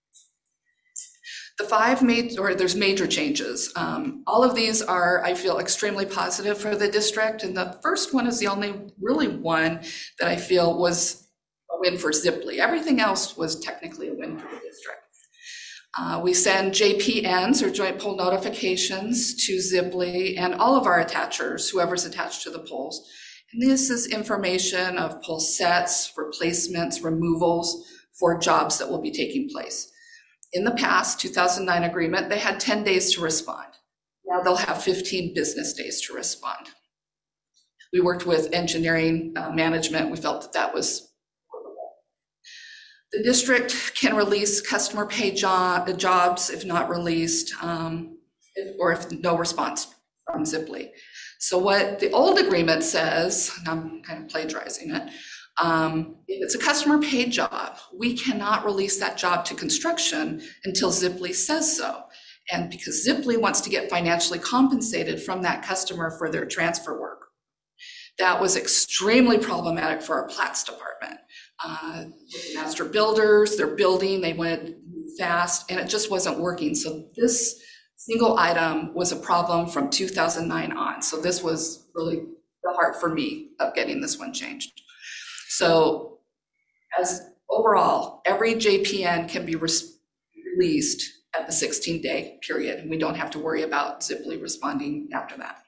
There's major changes. All of these are, I feel, extremely positive for the district, and the first one is the only really one that I feel was a win for Ziply. Everything else was technically a win for the district. We send JPNs, or joint poll notifications, to Ziply and all of our attachers, whoever's attached to the polls. And this is information of poll sets, replacements, removals for jobs that will be taking place. In the past, 2009 agreement, they had 10 days to respond. Now they'll have 15 business days to respond. We worked with engineering management. We felt that that was workable. The district can release customer pay jobs if not released, or if no response from Ziply. So what the old agreement says, and I'm kind of plagiarizing it, if it's a customer paid job, we cannot release that job to construction until Ziply says so. And because Ziply wants to get financially compensated from that customer for their transfer work. That was extremely problematic for our Platts department. Master builders, they're building, they went fast, and it just wasn't working. So this single item was a problem from 2009 on. So this was really the heart for me of getting this one changed. So as overall, every JPN can be released at the 16-day period, and we don't have to worry about Ziply responding after that.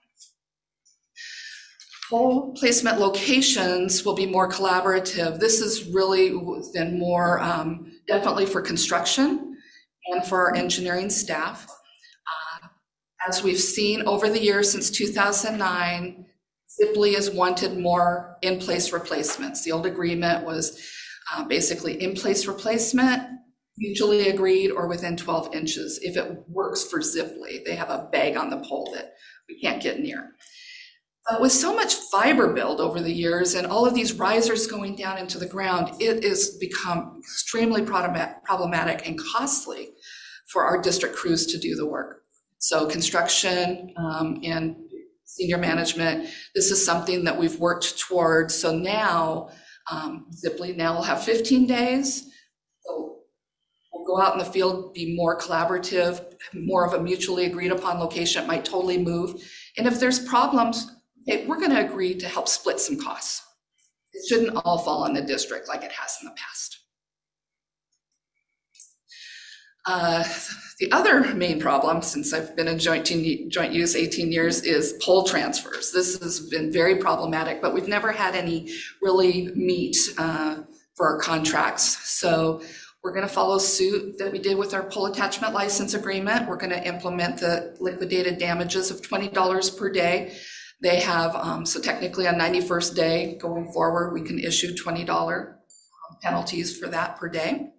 Poll placement locations will be more collaborative. This is really then more definitely for construction and for our engineering staff. As we've seen over the years since 2009, Ziply has wanted more in-place replacements. The old agreement was basically in-place replacement, mutually agreed, or within 12 inches. If it works for Ziply, they have a bag on the pole that we can't get near. But with so much fiber build over the years and all of these risers going down into the ground, it has become extremely problematic and costly for our district crews to do the work. So construction and senior management, this is something that we've worked towards. So now Ziply now will have 15 days. So we'll go out in the field, be more collaborative, more of a mutually agreed upon location. It might totally move. And if there's problems, okay, we're going to agree to help split some costs. It shouldn't all fall on the district like it has in the past. The other main problem, since I've been in joint use 18 years, is poll transfers. This has been very problematic, but we've never had any really meet for our contracts. So we're going to follow suit that we did with our poll attachment license agreement. We're going to implement the liquidated damages of $20 per day. They have, so technically on 91st day going forward, we can issue $20 penalties for that per day.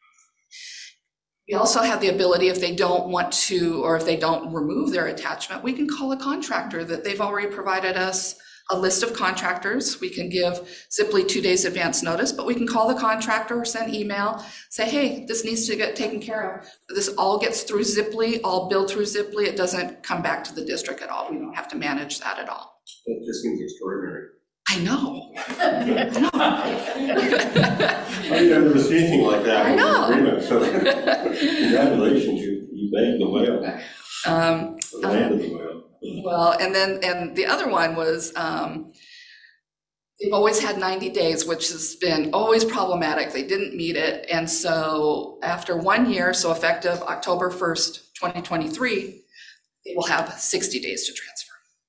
We also have the ability, if they don't want to, or if they don't remove their attachment, we can call a contractor that they've already provided us a list of contractors. We can give Ziply 2 days advance notice, but we can call the contractor or send email, say, hey, this needs to get taken care of. This all gets through Ziply, all billed through Ziply. It doesn't come back to the district at all. We don't have to manage that at all. It just seems extraordinary. I know. I've never seen anything like that. I know. Agreement. So congratulations, you bagged the whale. Landed the whale. Well, and the other one was, they've always had 90 days, which has been always problematic. They didn't meet it. And so after 1 year, so effective October 1st, 2023, they will have 60 days to transfer.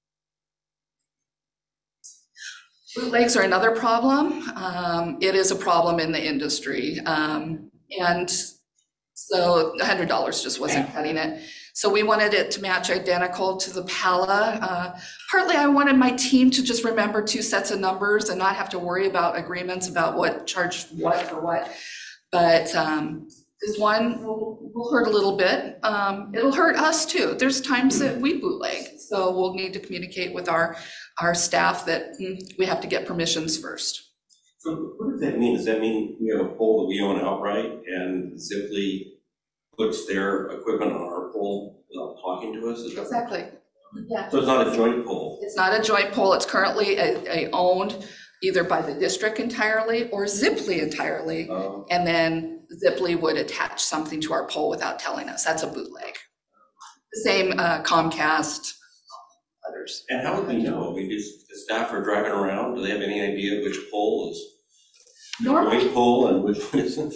Bootlegs are another problem. It is a problem in the industry. And so $100 just wasn't cutting it. So we wanted it to match identical to the PALA. Partly I wanted my team to just remember 2 sets of numbers and not have to worry about agreements about what charged what for what. But this one will hurt a little bit. It'll hurt us too. There's times that we bootleg. So we'll need to communicate with our staff that we have to get permissions first. So what does that mean? Does that mean we have a pole that we own outright and Ziply puts their equipment on our pole without talking to us? Is that Exactly. Yeah. So it's not a joint pole? It's not a joint pole. It's currently owned either by the district entirely or Ziply entirely. And then Ziply would attach something to our pole without telling us. That's a bootleg. The same Comcast, others. And how would we know? I mean, the staff are driving around. Do they have any idea which pole is Normally, joint pole and which one isn't?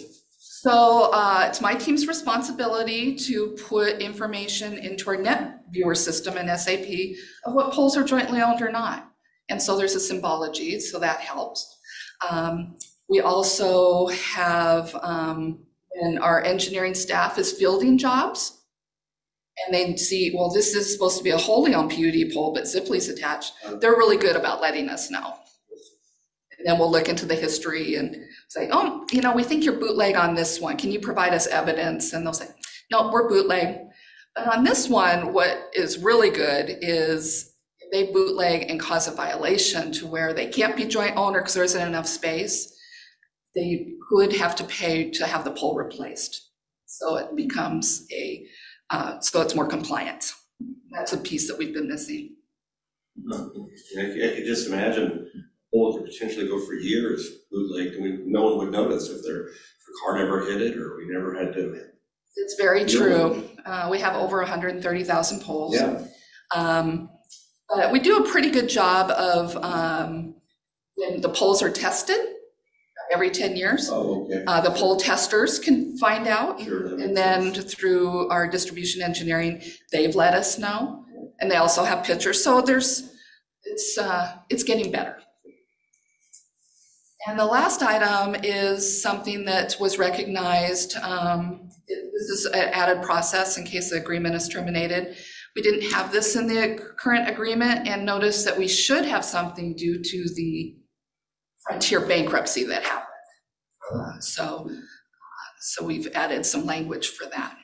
So it's my team's responsibility to put information into our net viewer system in SAP of what poles are jointly owned or not. And so there's a symbology, so that helps. We also have, when our engineering staff is fielding jobs, and they see, well, this is supposed to be a wholly owned PUD pole, but Zipley's attached, they're really good about letting us know. And then we'll look into the history and say, oh, we think you're bootleg on this one. Can you provide us evidence? And they'll say, no, we're bootleg. But on this one, what is really good is if they bootleg and cause a violation to where they can't be joint owner because there isn't enough space, they could have to pay to have the pole replaced. So it becomes so it's more compliant. That's a piece that we've been missing. I could just imagine poles could potentially go for years bootlegged, and no one would notice if a car never hit it or we never had to. It's very true. We have over 130,000 poles. Yeah. But we do a pretty good job of when the poles are tested every 10 years. Oh, okay. The pole testers can find out. Sure, that makes And then sense. through our distribution engineering, they've let us know. And they also have pictures. So it's getting better. And the last item is something that was recognized. This is an added process in case the agreement is terminated. We didn't have this in the current agreement, and notice that we should have something due to the Frontier bankruptcy that happened. So we've added some language for that.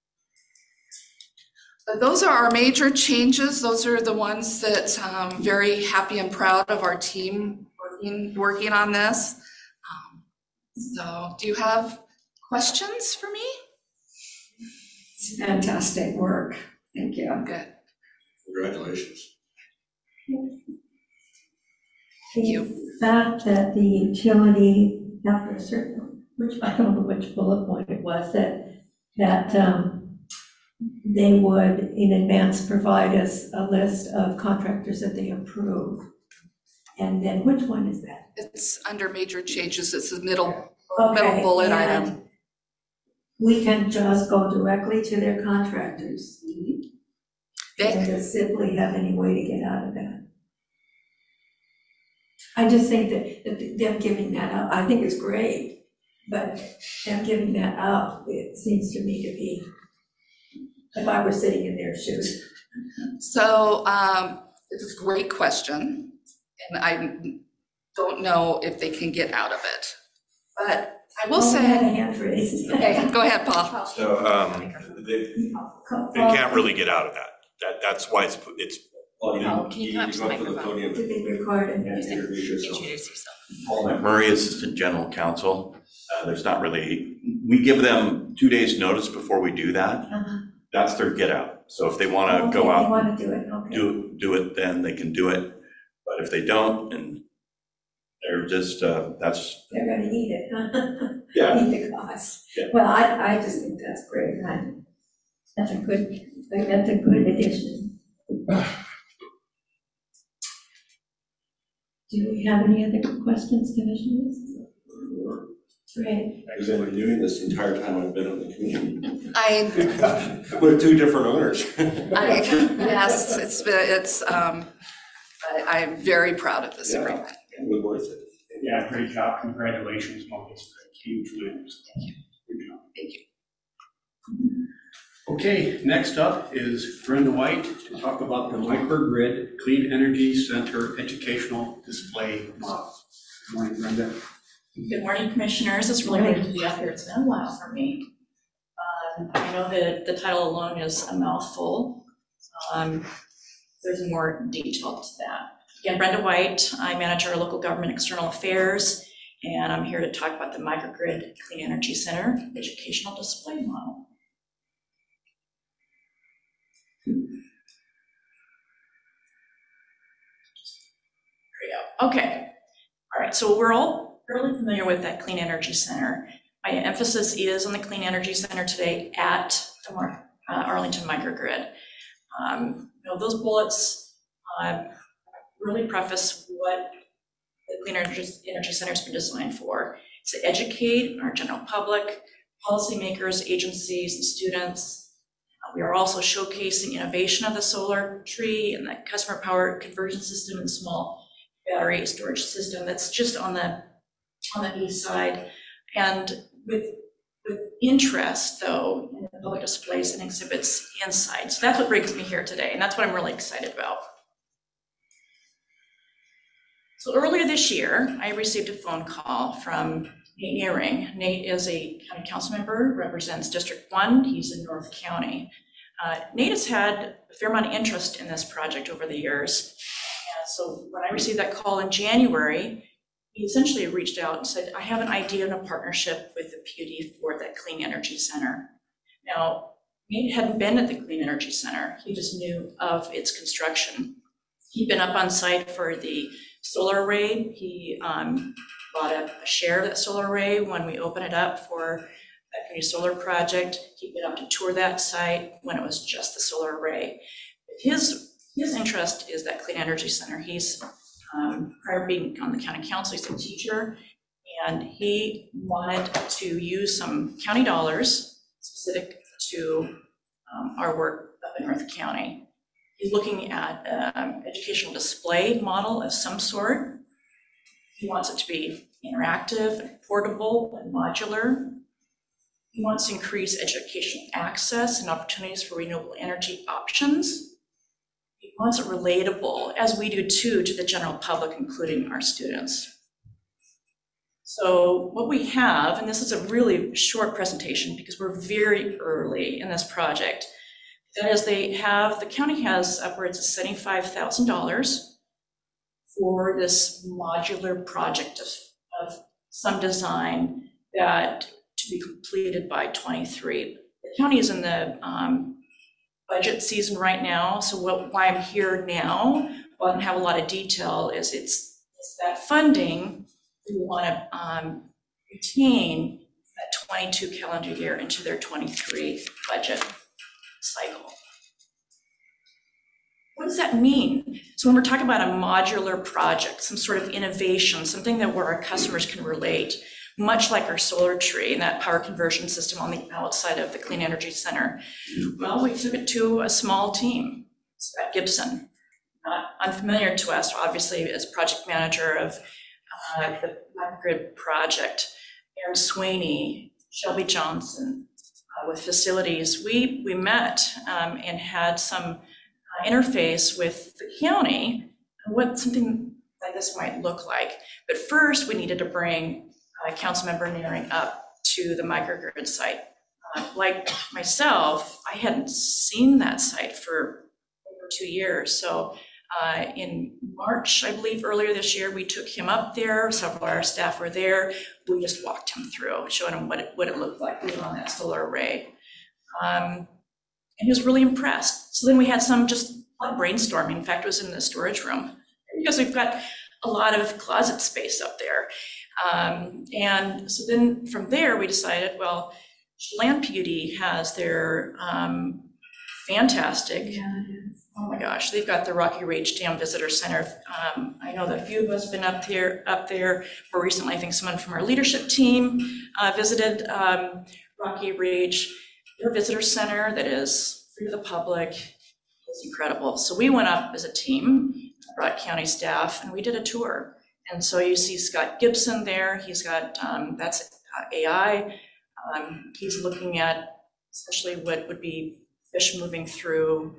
But those are our major changes. Those are the ones that I'm very happy and proud of our team working on this. So do you have questions for me? It's fantastic work. Thank you. Good. Congratulations. Thank you. The fact that the utility, after a certain, which I don't know which bullet point it was, that they would in advance provide us a list of contractors that they approve. And then which one is that? It's under major changes. It's the middle Okay, bullet and item. we can just go directly to their contractors. They- Does Sibley have any way to get out of that? I just think that them giving that up, I think it's great, but them giving that up, it seems to me to be, if I were sitting in their shoes. So it's a great question, and I don't know if they can get out of it. But I will Oh, we had a say, hand raised. okay, go ahead, Paul. So they can't really get out of that. That's why it's Well, Oh, can you come up to the go up to the microphone? podium To be recorded. and introduce yourself. Introduce yourself. Paul McMurray, Assistant General Counsel. There's not really, we give them 2 days' notice before we do that. Uh-huh. That's their get out. So if they want to Okay, go they out, want to do it, okay. do it, then they can do it. But if they don't, and they're just, that's, They're gonna need it, huh? yeah. Need the cost. Yeah. Well, I just think that's great, that's a good addition. Do we have any other questions, commissioners? Great. I've been doing this the entire time I've been on the committee. I With 2 different owners. yes, but I'm very proud of this Yeah. agreement. It was worth it. Yeah, great job. Congratulations, Mike. It's a huge win. Good job. Thank you. Okay, next up is Brenda White to talk about the Microgrid Clean Energy Center Educational Display Model. Good morning, Brenda. Good morning, commissioners. It's really great to be up here. It's been a while for me. I know that the title alone is a mouthful. There's more detail to that. Again, Brenda White. I manage our local government external affairs, and I'm here to talk about the Microgrid Clean Energy Center Educational Display Model. There we go. Okay. All right. So we're all fairly familiar with that Clean Energy Center. My emphasis is on the Clean Energy Center today at the Arlington Microgrid. Those bullets really preface what the Clean Energy Center has been designed for. to educate our general public, policymakers, agencies, and students. We are also showcasing innovation of the solar tree and the customer power conversion system and small battery storage system that's just on the east side. And with interest, though, in the public displays and exhibits inside. So that's what brings me here today, and that's what I'm really excited about. So earlier this year, I received a phone call from Nate Nearing. Nate is a county council member, represents District 1. He's in North County. Nate has had a fair amount of interest in this project over the years. And so when I received that call in January, he essentially reached out and said, I have an idea and a partnership with the PUD for that Clean Energy Center. Now, Nate hadn't been at the Clean Energy Center. He just knew of its construction. He'd been up on site for the solar array. He bought a share of that solar array when we opened it up for that new solar project. He'd been up to tour that site when it was just the solar array. His interest is that Clean Energy Center. He's prior to being on the county council, he's a teacher, and he wanted to use some county dollars specific to our work up in North County. He's looking at an educational display model of some sort. He wants it to be interactive and portable and modular. He wants to increase educational access and opportunities for renewable energy options. He wants it relatable, as we do too, to the general public, including our students. So what we have, and this is a really short presentation because we're very early in this project, that is the county has upwards of $75,000 for this modular project of some design that to be completed by 23. The county is in the budget season right now, so why I'm here now, while I don't have a lot of detail, is it's that funding we want to retain that 22 calendar year into their 23 budget cycle. What does that mean? So when we're talking about a modular project, some sort of innovation, something that where our customers can relate, much like our solar tree and that power conversion system on the outside of the Clean Energy Center. Well, we took it to a small team, Scott Gibson, not unfamiliar to us, obviously, as project manager of the microgrid project, Aaron Sweeney, Shelby Johnson, with facilities. We met and had some interface with the county and what something like this might look like. But first, we needed to bring Councilmember Nearing up to the microgrid site. Like myself, I hadn't seen that site for over 2 years. So in March, I believe earlier this year, we took him up there. Several of our staff were there. We just walked him through, showing him what it looked like being on that solar array. And he was really impressed. So then we had some just brainstorming. In fact, it was in the storage room because we've got a lot of closet space up there. And so then from there, we decided, well, Chelan PUD has their fantastic, oh my gosh, they've got the Rocky Ridge Dam Visitor Center. I know that a few of us have been up there more recently. I think someone from our leadership team visited Rocky Ridge. Their visitor center that is free to the public is incredible. So we went up as a team, brought county staff, and we did a tour. And so you see Scott Gibson there. He's got, that's AI. He's looking at essentially what would be fish moving through,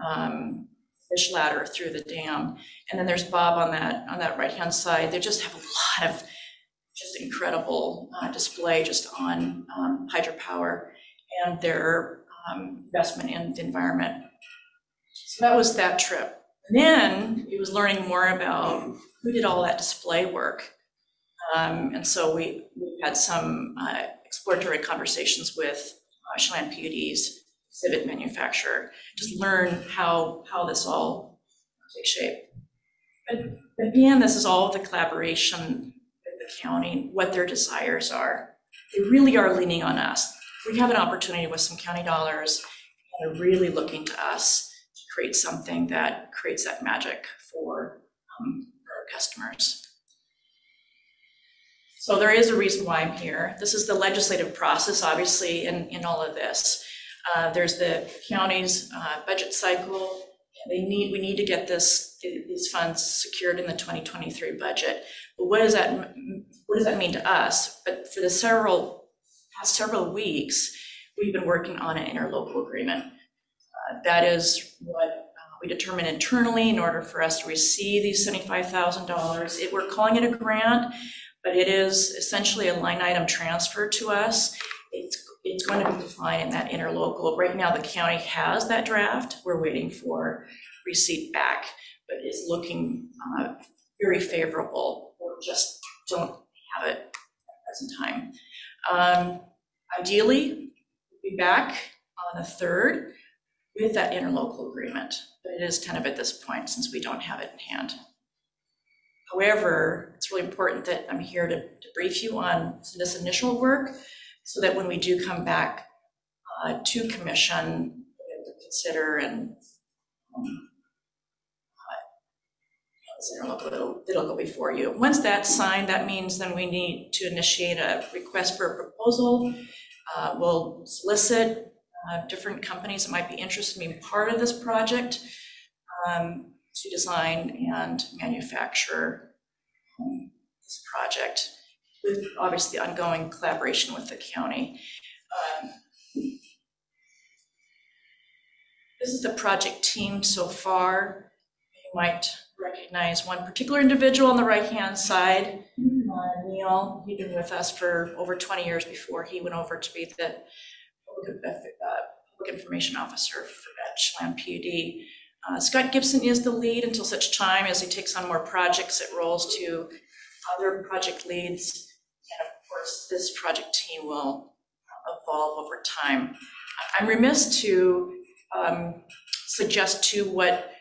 fish ladder through the dam. And then there's Bob on that right-hand side. They just have a lot of just incredible display just on hydropower and their investment in the environment. So that was that trip. And then it was learning more about who did all that display work. And so we had some exploratory conversations with Chelan PUD's exhibit manufacturer, just learn how this all takes shape. But again, this is all the collaboration with the county, what their desires are. They really are leaning on us. We have an opportunity with some county dollars, and they're really looking to us to create something that creates that magic for our customers. So there is a reason why I'm here. This is the legislative process, obviously, in all of this. There's the county's budget cycle. We need to get these funds secured in the 2023 budget. But what does that mean to us? But for the past several weeks, we've been working on an interlocal agreement. That is what we determined internally in order for us to receive these $75,000. We're calling it a grant, but it is essentially a line item transfer to us. It's going to be defined in that interlocal. Right now, the county has that draft. We're waiting for receipt back, but it's looking very favorable. We just don't have it at the present time. Ideally, we'll be back on the 3rd with that interlocal agreement, but it is tentative at this point since we don't have it in hand. However, it's really important that I'm here to brief you on this initial work so that when we do come back to commission, to consider and it'll go before you. Once that's signed, that means then we need to initiate a request for a proposal. We'll solicit different companies that might be interested in being part of this project to design and manufacture this project with obviously ongoing collaboration with the county. This is the project team so far. You might recognize one particular individual on the right-hand side, Neil. He'd been with us for over 20 years before he went over to be the Public Information Officer for Chelan PUD. Scott Gibson is the lead until such time as he takes on more projects. It rolls to other project leads. And of course, this project team will evolve over time. I'm remiss to suggest too what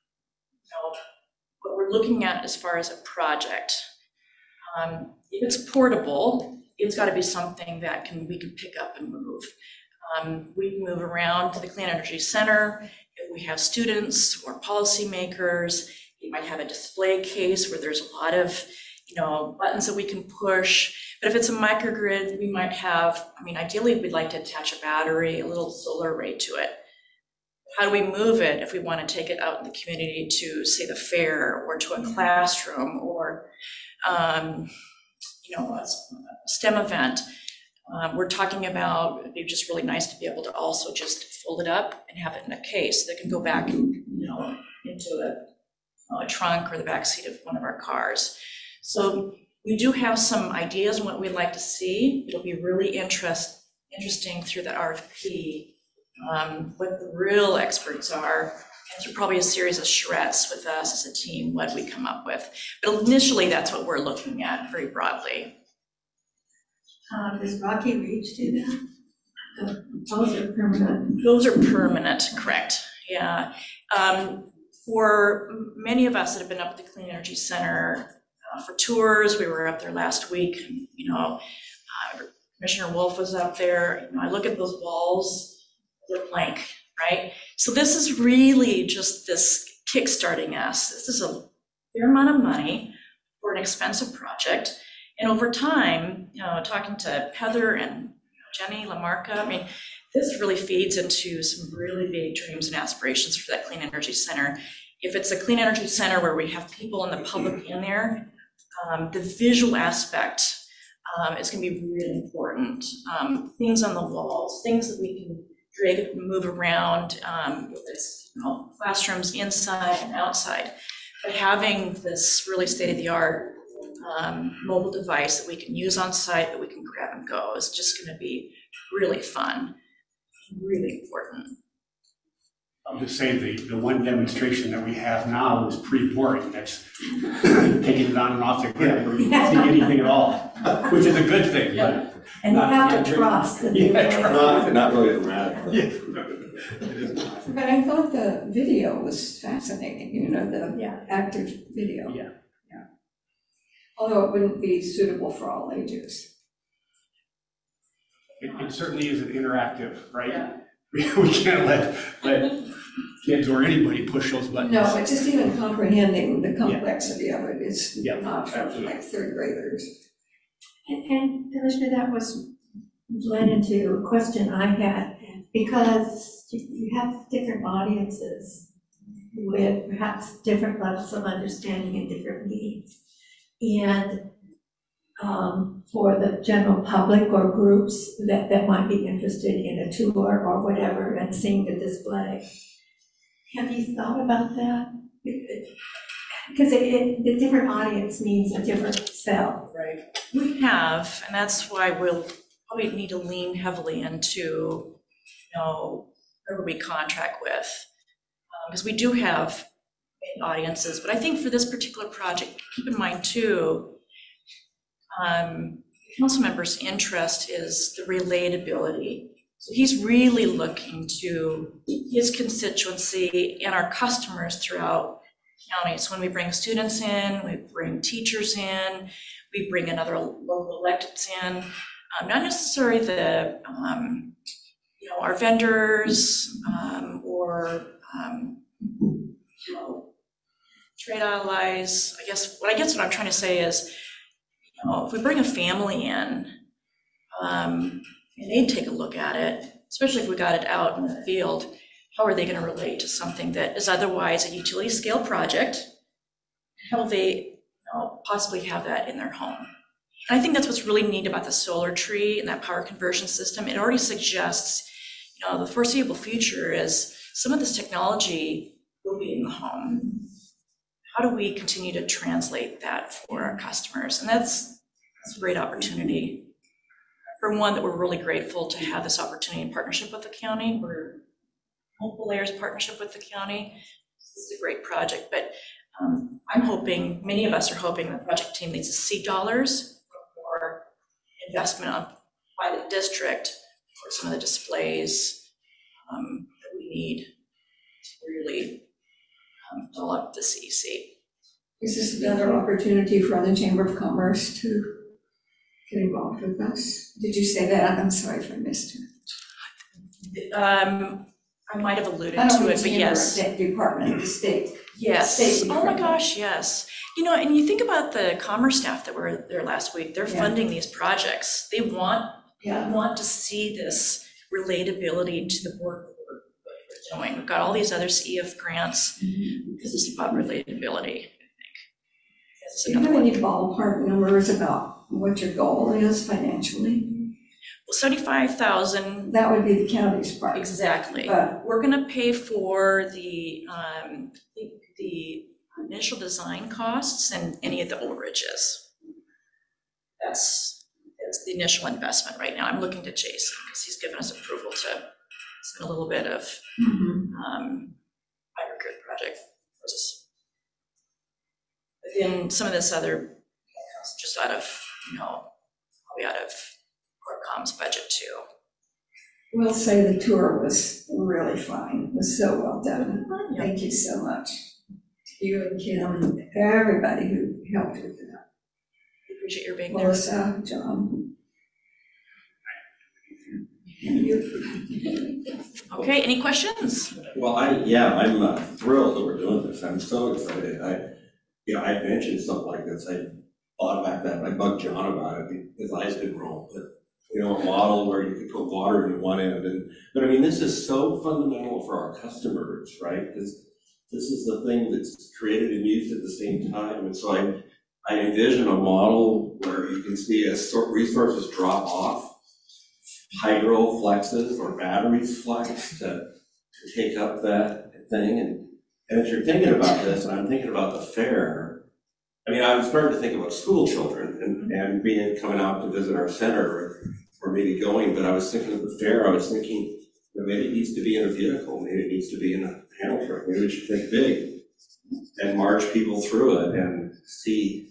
we're looking at as far as a project. If it's portable, it's got to be something that we can pick up and move. We can move around to the Clean Energy Center. If we have students or policymakers, you might have a display case where there's a lot of buttons that we can push. But if it's a microgrid, we might have, ideally we'd like to attach a battery, a little solar array to it. How do we move it if we want to take it out in the community to, say, the fair or to a classroom or, a STEM event? We're talking about, it'd be just really nice to be able to also just fold it up and have it in a case that can go back, into a trunk or the back seat of one of our cars. So we do have some ideas on what we'd like to see. It'll be really interesting through the RFP. What the real experts are, and through probably a series of charrettes with us as a team, what we come up with. But initially, that's what we're looking at very broadly. Does Rocky Reach do that? Those are permanent. Those are permanent, correct, yeah. For many of us that have been up at the Clean Energy Center for tours, we were up there last week, Commissioner Wolf was up there. I look at those walls, they're blank, right? So this is really just this kickstarting us. This is a fair amount of money for an expensive project. And over time, talking to Heather and Jenny Lamarca, this really feeds into some really big dreams and aspirations for that Clean Energy Center. If it's a Clean Energy Center where we have people in the public in there, the visual aspect is going to be really important. Things on the walls, things that we can drag and move around, classrooms inside and outside. But having this really state-of-the-art mobile device that we can use on site, that we can grab and go, is just going to be really fun, really important. I'll just say the one demonstration that we have now is pretty boring. That's taking it on and off the grid, where you can't see anything at all, which is a good thing. Yeah. And you have to trust that Not really dramatic. Yeah. But I thought the video was fascinating, the active video. Yeah. Although it wouldn't be suitable for all ages. It certainly isn't interactive, right? Yeah. We can't let kids or anybody push those buttons. No, but just even comprehending the complexity of it is not for absolutely. like third graders. And Commissioner, that was led into a question I had, because you have different audiences with perhaps different levels of understanding and different needs. And for the general public or groups that might be interested in a tour or whatever and seeing the display, have you thought about that? Because the different audience needs a different sell. Right. We have, and that's why we'll probably need to lean heavily into, whoever we contract with. Because we do have audiences, but I think for this particular project, keep in mind too, council member's interest is the relatability. So he's really looking to his constituency and our customers throughout county. So when we bring students in, we bring teachers in, we bring in other local electeds in, not necessarily the, our vendors or trade allies. I guess what I'm trying to say is, if we bring a family in, and they take a look at it, especially if we got it out in the field, how are they going to relate to something that is otherwise a utility scale project? How will they possibly have that in their home? And I think that's what's really neat about the solar tree and that power conversion system. It already suggests, the foreseeable future is some of this technology will be in the home. How do we continue to translate that for our customers? And that's a great opportunity. For one, that we're really grateful to have this opportunity in partnership with the county. We're multiple layers of partnership with the county. This is a great project, but I'm hoping, many of us are hoping the project team needs to see dollars for investment by the district for some of the displays that we need to really develop the CEC. Is this another opportunity for the Chamber of Commerce to get involved with us? Did you say that? I'm sorry if I missed it. I might have alluded to it, but yes. Department, the state. Yes. State oh my gosh, yes. And you think about the commerce staff that were there last week, they're funding these projects. They want to see this relatability to the work that we're doing. We've got all these other CEF grants because it's about relatability, I think. Do you have any ballpark numbers about what your goal is financially? Well, 75,000. That would be the county's part. Exactly. But we're going to pay for the initial design costs and any of the overages. That's the initial investment right now. I'm looking to Jason because he's given us approval to spend a little bit of microgrid project. But then some of this other just out of, probably out of Corpcom's budget too. We'll say the tour was really fine. It was so well done. Thank you so much. You and Kim and everybody who helped with that. We appreciate your being Melissa, John. Okay, any questions? Well, I'm thrilled that we're doing this. I'm so excited. I mentioned something like this. I thought about that. I bugged John about it. His eyes didn't roll. But, a model where you could put water in one end. But this is so fundamental for our customers, right? Because this is the thing that's created and used at the same time. And so I envision a model where you can see as resources drop off, hydro flexes or batteries flex to take up that thing. And as you're thinking about this, and I'm thinking about the fair, I'm starting to think about school children and coming out to visit our center or maybe going, but I was thinking of the fair, I was thinking, maybe it needs to be in a vehicle, maybe it needs to be in a panel truck, maybe we should think big and march people through it and see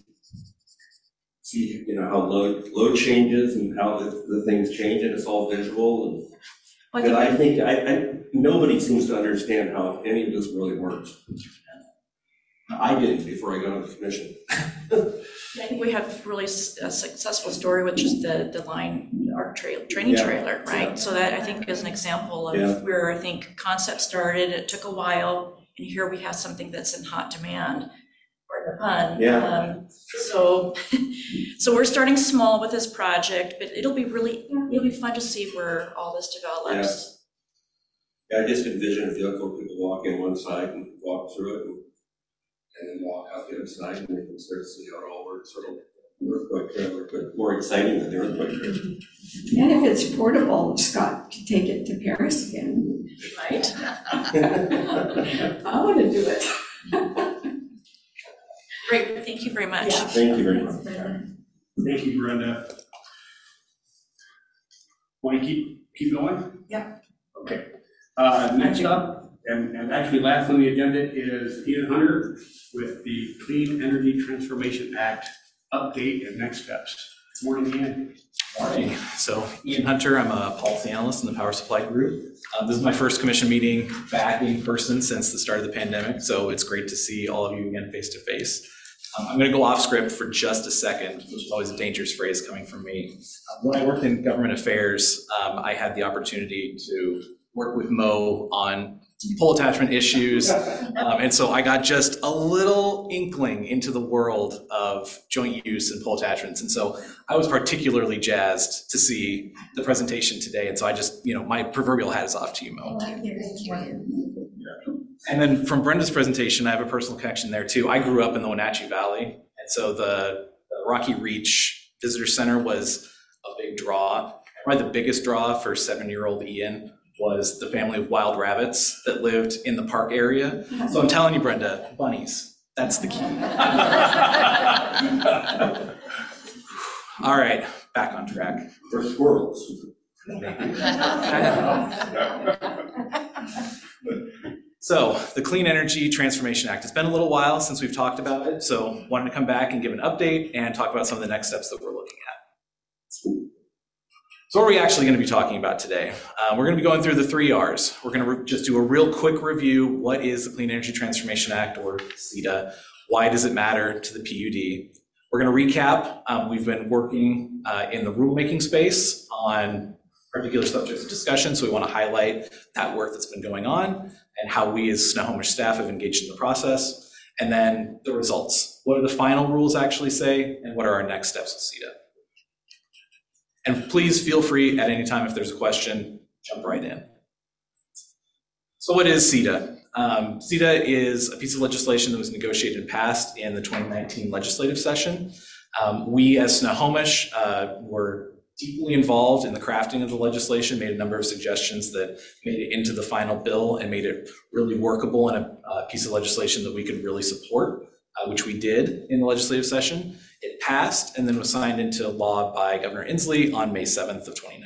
how load changes and how the things change, and it's all visual. And I think nobody seems to understand how any of this really works. I didn't before I got on the commission. I think we have really a successful story with just the training trailer, right? Yeah. So that I think is an example of where I think concept started. It took a while, and here we have something that's in hot demand. So So we're starting small with this project, but it'll be fun to see where all this develops. Yeah, I just envision a vehicle, people walk in one side and walk through it and then walk out the other side and they can start to see how it all works. Sort of earthquake trailer, but more exciting than the earthquake trailer. And if it's portable, Scott can take it to Paris again. Right? I want to do it. Great, thank you very much. Yeah. Thank you very much. Thank you, Brenda. Want to keep going? Yeah. Okay. Next up, and actually last on the agenda is Ian Hunter with the Clean Energy Transformation Act update and next steps. Good morning, Ian. Morning. So Ian Hunter, I'm a policy analyst in the Power Supply Group. This is my first commission meeting back in person since the start of the pandemic, so it's great to see all of you again face to face. I'm going to go off script for just a second, which is always a dangerous phrase coming from me. When I worked in government affairs, I had the opportunity to work with Mo on pole attachment issues. And so I got just a little inkling into the world of joint use and pole attachments. And so I was particularly jazzed to see the presentation today. And so I just, my proverbial hat is off to you, Mo. And then from Brenda's presentation, I have a personal connection there too. I grew up in the Wenatchee Valley. And so the Rocky Reach Visitor Center was a big draw. Probably the biggest draw for 7-year-old Ian was the family of wild rabbits that lived in the park area. So I'm telling you, Brenda, bunnies, that's the key. All right, back on track. For squirrels. So the Clean Energy Transformation Act, it's been a little while since we've talked about it, so wanted to come back and give an update and talk about some of the next steps that we're looking at. So what are we actually going to be talking about today? We're going to be going through the 3 R's. We're going to just do a real quick review. What is the Clean Energy Transformation Act, or CETA? Why does it matter to the PUD? We're going to recap. We've been working in the rulemaking space on particular subjects of discussion, so we want to highlight that work that's been going on and how we as Snohomish staff have engaged in the process. And then the results. What do the final rules actually say, and what are our next steps with CETA? And please feel free at any time if there's a question, jump right in. So what is CETA? CETA is a piece of legislation that was negotiated and passed in the 2019 legislative session. We as Snohomish were deeply involved in the crafting of the legislation, made a number of suggestions that made it into the final bill and made it really workable and a piece of legislation that we could really support, which we did in the legislative session. It passed and then was signed into law by Governor Inslee on May 7th of 2019.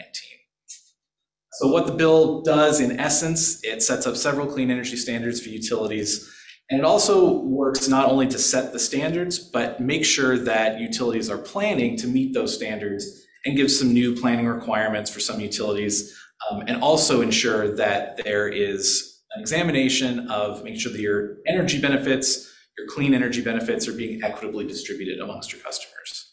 So what the bill does in essence, it sets up several clean energy standards for utilities. And it also works not only to set the standards, but make sure that utilities are planning to meet those standards and give some new planning requirements for some utilities, and also ensure that there is an examination of making sure that your energy benefits, your clean energy benefits are being equitably distributed amongst your customers.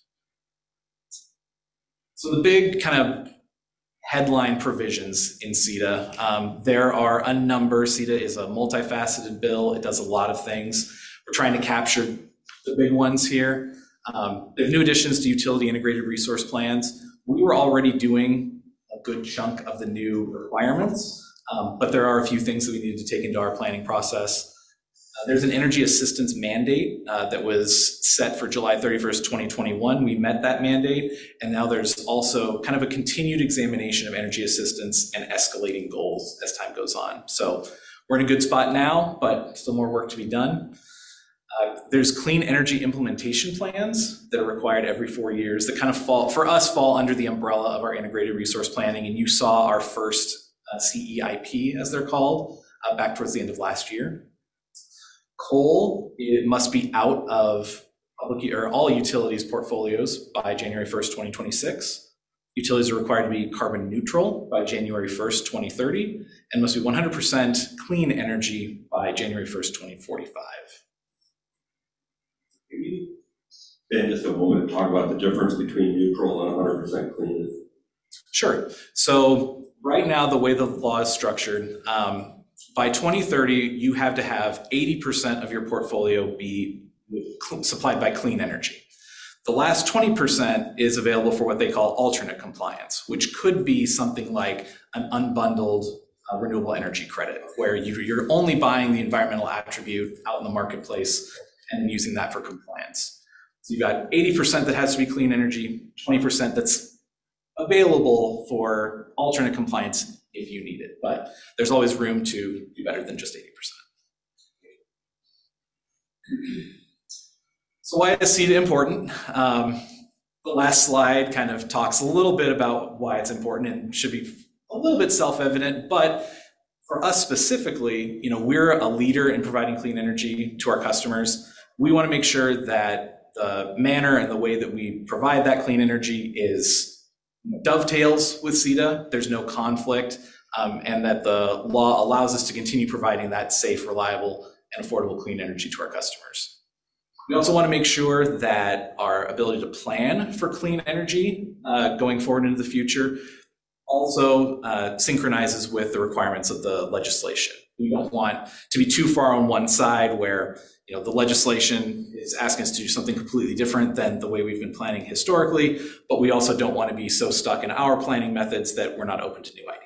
So the big kind of headline provisions in CETA, there are a number. CETA is a multifaceted bill. It does a lot of things. We're trying to capture the big ones here. There's new additions to utility integrated resource plans. We were already doing a good chunk of the new requirements, but there are a few things that we needed to take into our planning process. There's an energy assistance mandate that was set for July 31st, 2021. We met that mandate, and now there's also kind of a continued examination of energy assistance and escalating goals as time goes on. So we're in a good spot now, but still more work to be done. There's clean energy implementation plans that are required every 4 years that kind of fall under the umbrella of our integrated resource planning. And you saw our first CEIP, as they're called, back towards the end of last year. Coal, it must be out of public or all utilities portfolios by January 1st, 2026. Utilities are required to be carbon neutral by January 1st, 2030, and must be 100% clean energy by January 1st, 2045. Ben, just a moment to talk about the difference between neutral and 100% clean. Sure. So right now, the way the law is structured, by 2030, you have to have 80% of your portfolio be supplied by clean energy. The last 20% is available for what they call alternate compliance, which could be something like an unbundled renewable energy credit, where you're only buying the environmental attribute out in the marketplace and using that for compliance. So you've got 80% that has to be clean energy, 20% that's available for alternate compliance if you need it. But there's always room to do better than just 80%. So why is CETA important? The last slide kind of talks a little bit about why it's important and should be a little bit self-evident, but for us specifically, we're a leader in providing clean energy to our customers. We want to make sure that the manner and the way that we provide that clean energy dovetails with CETA. There's no conflict, and that the law allows us to continue providing that safe, reliable, and affordable clean energy to our customers. We also want to make sure that our ability to plan for clean energy going forward into the future also synchronizes with the requirements of the legislation. We don't want to be too far on one side where the legislation is asking us to do something completely different than the way we've been planning historically, but we also don't want to be so stuck in our planning methods that we're not open to new ideas.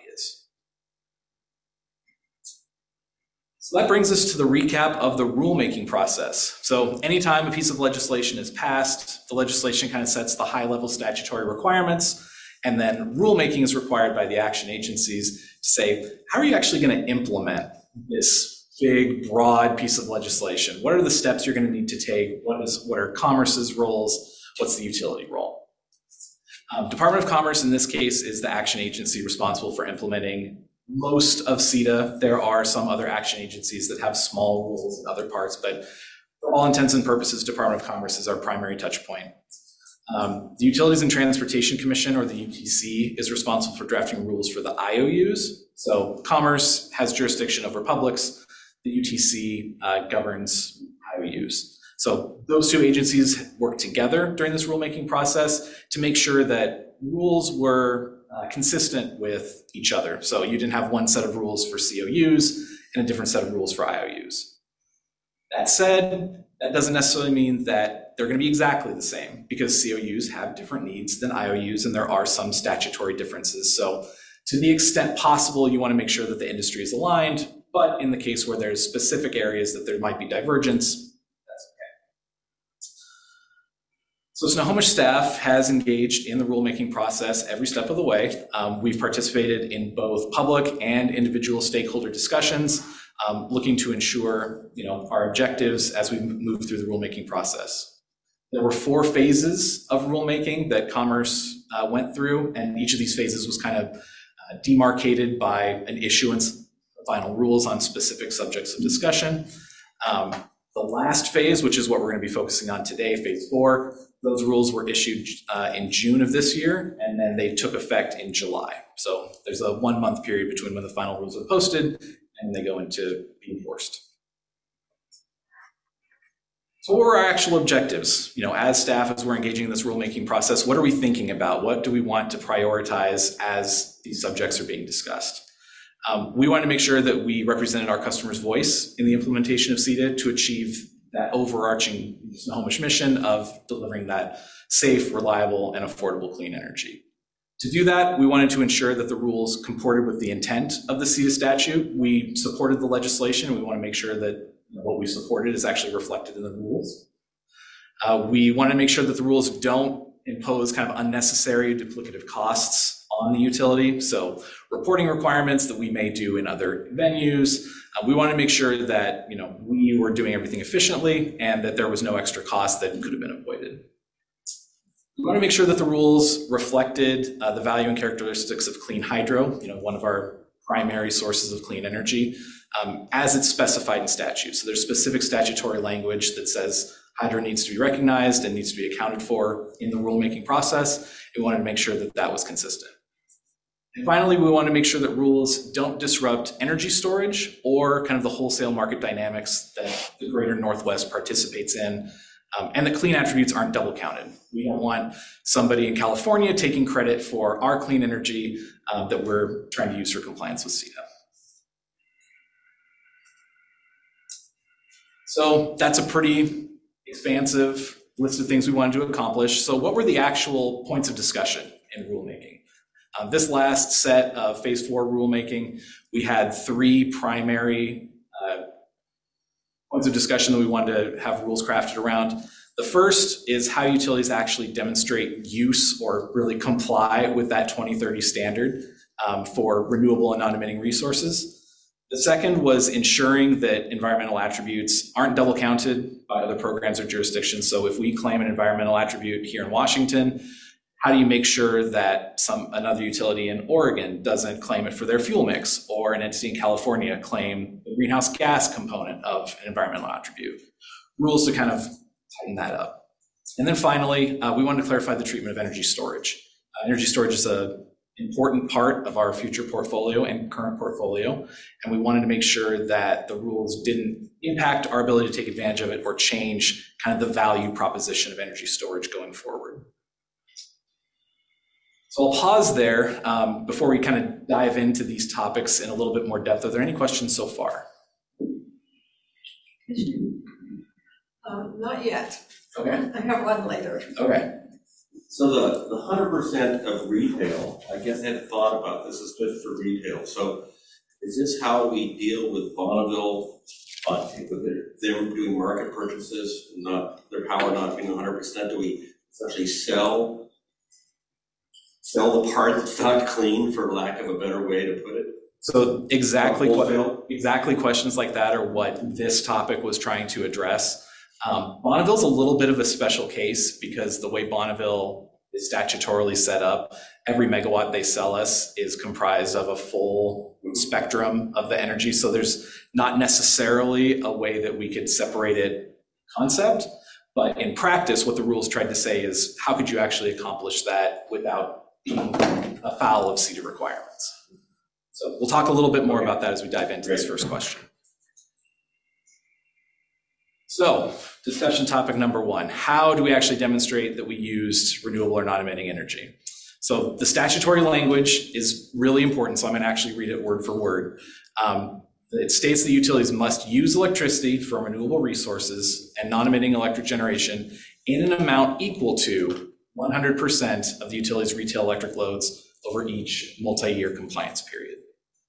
So that brings us to the recap of the rulemaking process. So anytime a piece of legislation is passed, the legislation kind of sets the high-level statutory requirements, and then rulemaking is required by the action agencies to say, how are you actually going to implement this big, broad piece of legislation? What are the steps you're going to need to take? What are Commerce's roles? What's the utility role? Department of Commerce, in this case, is the action agency responsible for implementing most of CETA. There are some other action agencies that have small rules in other parts, but for all intents and purposes, Department of Commerce is our primary touch point. The Utilities and Transportation Commission, or the UTC, is responsible for drafting rules for the IOUs. So Commerce has jurisdiction over publics. The UTC governs IOUs. So those two agencies work together during this rulemaking process to make sure that rules were consistent with each other. So you didn't have one set of rules for COUs and a different set of rules for IOUs. That said, that doesn't necessarily mean that they're going to be exactly the same, because COUs have different needs than IOUs, and there are some statutory differences. So to the extent possible, you want to make sure that the industry is aligned, but in the case where there's specific areas that there might be divergence, that's okay. So Snohomish staff has engaged in the rulemaking process every step of the way. We've participated in both public and individual stakeholder discussions, looking to ensure our objectives as we move through the rulemaking process. There were 4 phases of rulemaking that Commerce went through, and each of these phases was kind of demarcated by an issuance of final rules on specific subjects of discussion. The last phase, which is what we're going to be focusing on today, phase 4, those rules were issued in June of this year, and then they took effect in July. So there's a 1-month period between when the final rules are posted and they go into being enforced. So what were our actual objectives? As staff, as we're engaging in this rulemaking process, what are we thinking about? What do we want to prioritize as these subjects are being discussed? We wanted to make sure that we represented our customer's voice in the implementation of CETA to achieve that overarching Snohomish mission of delivering that safe, reliable, and affordable clean energy. To do that, we wanted to ensure that the rules comported with the intent of the CETA statute. We supported the legislation. We want to make sure that what we supported is actually reflected in the rules. We want to make sure that the rules don't impose kind of unnecessary duplicative costs on the utility. So reporting requirements that we may do in other venues. We want to make sure that we were doing everything efficiently and that there was no extra cost that could have been avoided. We want to make sure that the rules reflected the value and characteristics of clean hydro, one of our primary sources of clean energy, as it's specified in statute. So there's specific statutory language that says hydro needs to be recognized and needs to be accounted for in the rulemaking process. We wanted to make sure that that was consistent. And finally, we want to make sure that rules don't disrupt energy storage or kind of the wholesale market dynamics that the greater Northwest participates in, and the clean attributes aren't double counted. We don't want somebody in California taking credit for our clean energy that we're trying to use for compliance with CETA. So that's a pretty expansive list of things we wanted to accomplish. So what were the actual points of discussion in rulemaking? This last set of phase 4 rulemaking, we had 3 primary points of discussion that we wanted to have rules crafted around. The first is how utilities actually demonstrate use or really comply with that 2030 standard for renewable and non-emitting resources. The second was ensuring that environmental attributes aren't double counted by other programs or jurisdictions. So if we claim an environmental attribute here in Washington, how do you make sure that another utility in Oregon doesn't claim it for their fuel mix, or an entity in California claim the greenhouse gas component of an environmental attribute? Rules to kind of tighten that up. And then finally, we wanted to clarify the treatment of energy storage. Energy storage is an important part of our future portfolio and current portfolio, and we wanted to make sure that the rules didn't impact our ability to take advantage of it or change kind of the value proposition of energy storage going forward. So I'll pause there before we kind of dive into these topics in a little bit more depth. Are there any questions so far? Not yet. Okay. I have one later. Okay. So the 100% of retail, I guess I hadn't thought about this, is good for retail. So is this how we deal with Bonneville, with them doing market purchases, not their power not being 100%? Do we essentially sell the part that's not clean, for lack of a better way to put it? So exactly questions like that are what this topic was trying to address. Bonneville's a little bit of a special case because the way Bonneville is statutorily set up, every megawatt they sell us is comprised of a full spectrum of the energy. So there's not necessarily a way that we could separate it concept, but in practice, what the rules tried to say is how could you actually accomplish that without being afoul of CETA requirements? So we'll talk a little bit more about that as we dive into this first question. So, discussion topic number 1, how do we actually demonstrate that we used renewable or non-emitting energy? So the statutory language is really important, so I'm going to actually read it word for word. It states that utilities must use electricity from renewable resources and non-emitting electric generation in an amount equal to 100% of the utility's retail electric loads over each multi-year compliance period.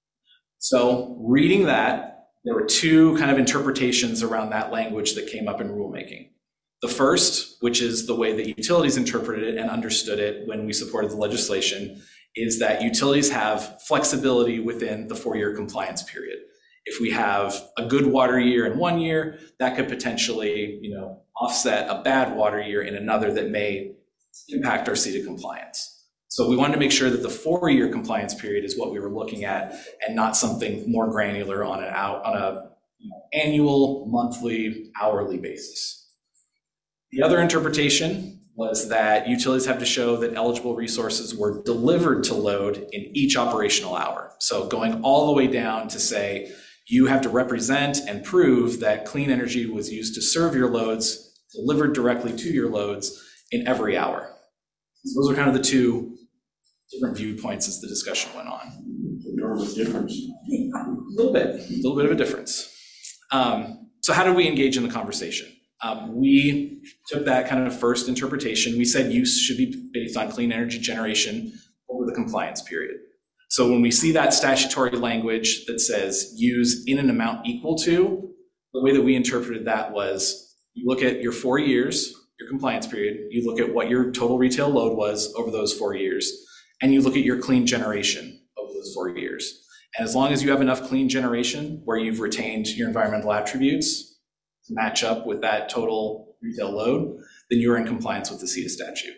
So reading that, there were 2 kind of interpretations around that language that came up in rulemaking. The first, which is the way that utilities interpreted it and understood it when we supported the legislation, is that utilities have flexibility within the 4-year compliance period. If we have a good water year in 1 year, that could potentially, offset a bad water year in another that may impact our CETA compliance. So we wanted to make sure that the 4-year compliance period is what we were looking at and not something more granular on an annual, monthly, hourly basis. The other interpretation was that utilities have to show that eligible resources were delivered to load in each operational hour. So going all the way down to say, you have to represent and prove that clean energy was used to serve your loads, delivered directly to your loads in every hour. So those are kind of the 2 different viewpoints as the discussion went on. Enormous difference. A little bit of a difference. So how did we engage in the conversation? We took that kind of first interpretation. We said use should be based on clean energy generation over the compliance period. So when we see that statutory language that says use in an amount equal to, the way that we interpreted that was you look at your 4 years, your compliance period, you look at what your total retail load was over those 4 years, and you look at your clean generation over those 4 years. And as long as you have enough clean generation where you've retained your environmental attributes to match up with that total retail load, then you're in compliance with the CETA statute.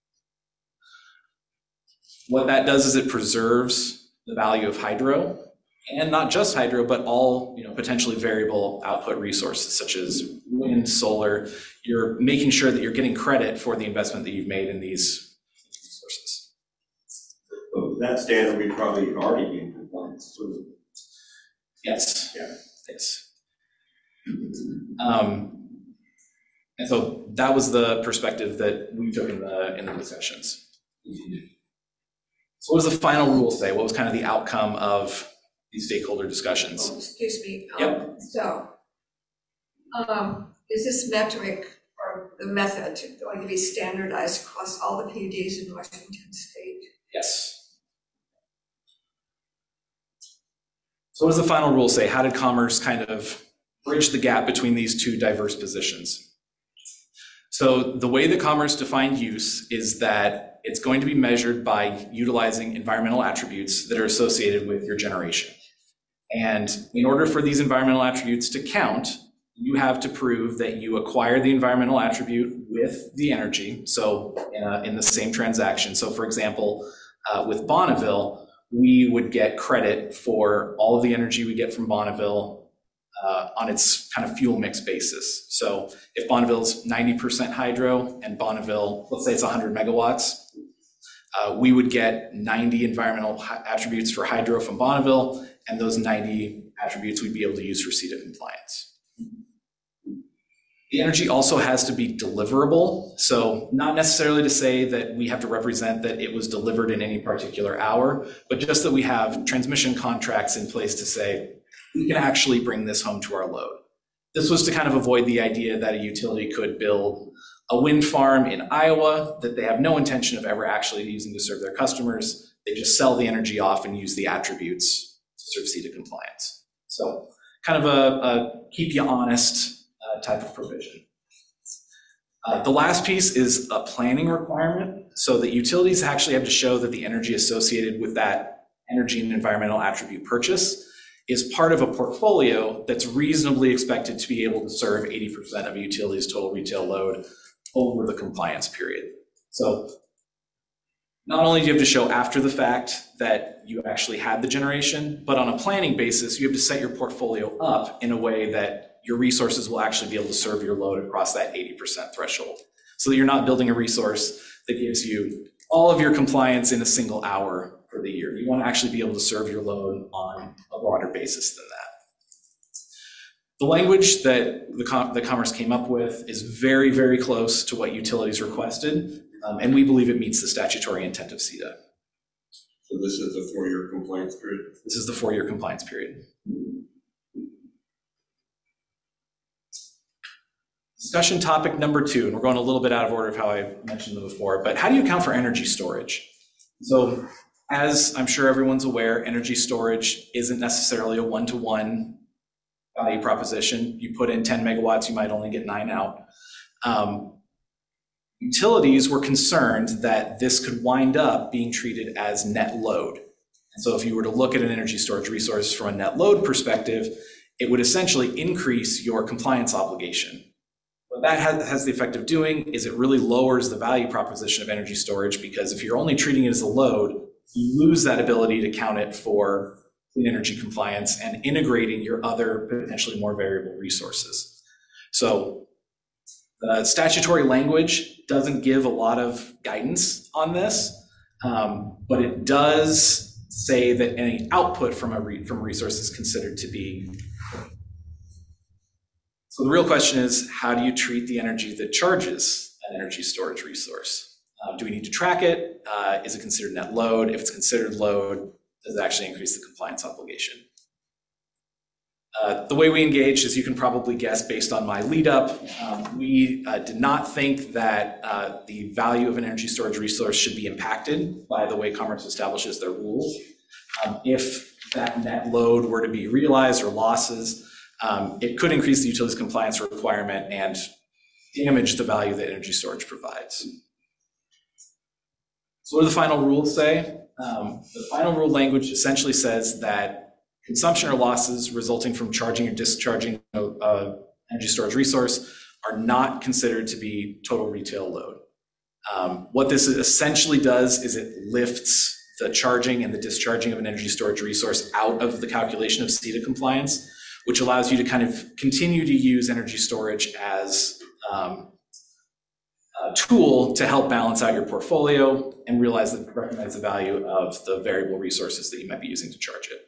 What that does is it preserves the value of hydro, and not just hydro, but all potentially variable output resources such as wind, solar. You're making sure that you're getting credit for the investment that you've made in these resources. But with that standard, we'd probably already be in compliance too. Yes. Yeah. Yes. And so that was the perspective that we took in the discussions. So what does the final rule say? What was kind of the outcome of these stakeholder discussions? Excuse me. Yep. So, is this metric or the method going to be standardized across all the PUDs in Washington State? Yes. So what does the final rule say? How did Commerce kind of bridge the gap between these two diverse positions? So the way that Commerce defined use is that it's going to be measured by utilizing environmental attributes that are associated with your generation. And in order for these environmental attributes to count, you have to prove that you acquire the environmental attribute with the energy, so in the same transaction. So for example, with Bonneville, we would get credit for all of the energy we get from Bonneville on its kind of fuel mix basis. So if Bonneville's 90% hydro and Bonneville, let's say it's 100 megawatts, we would get 90 environmental attributes for hydro from Bonneville, and those 90 attributes we'd be able to use for CETA compliance. The energy also has to be deliverable. So not necessarily to say that we have to represent that it was delivered in any particular hour, but just that we have transmission contracts in place to say, we can actually bring this home to our load. This was to kind of avoid the idea that a utility could build a wind farm in Iowa that they have no intention of ever actually using to serve their customers. They just sell the energy off and use the attributes to serve CETA compliance. So kind of a keep you honest type of provision. The last piece is a planning requirement, so that utilities actually have to show that the energy associated with that energy and environmental attribute purchase is part of a portfolio that's reasonably expected to be able to serve 80% of a utility's total retail load over the compliance period. So not only do you have to show after the fact that you actually had the generation, but on a planning basis, you have to set your portfolio up in a way that your resources will actually be able to serve your load across that 80% threshold. So that you're not building a resource that gives you all of your compliance in a single hour for the year. You want to actually be able to serve your load on a broader basis than that. The language that the Commerce came up with is very, very close to what utilities requested, and we believe it meets the statutory intent of CETA. So this is the 4-year compliance period? This is the 4-year compliance period. Discussion topic number 2, and we're going a little bit out of order of how I mentioned them before, but how do you account for energy storage? So as I'm sure everyone's aware, energy storage isn't necessarily a one-to-one value proposition. You put in 10 megawatts, you might only get 9 out. Utilities were concerned that this could wind up being treated as net load. And so if you were to look at an energy storage resource from a net load perspective, it would essentially increase your compliance obligation. What that has the effect of doing is it really lowers the value proposition of energy storage, because if you're only treating it as a load, you lose that ability to count it for clean energy compliance and integrating your other potentially more variable resources. So the statutory language doesn't give a lot of guidance on this, but it does say that any output from a resource is considered to be. So the real question is, how do you treat the energy that charges an energy storage resource? Do we need to track it? Is it considered net load? If it's considered load, does it actually increase the compliance obligation? The way we engaged, as you can probably guess based on my lead up, we did not think that the value of an energy storage resource should be impacted by the way Commerce establishes their rules. If that net load were to be realized or losses, it could increase the utilities compliance requirement and damage the value that energy storage provides. So what do the final rules say? The final rule language essentially says that consumption or losses resulting from charging or discharging an energy storage resource are not considered to be total retail load. What this essentially does is it lifts the charging and the discharging of an energy storage resource out of the calculation of CETA compliance, which allows you to kind of continue to use energy storage as a tool to help balance out your portfolio and recognize the value of the variable resources that you might be using to charge it.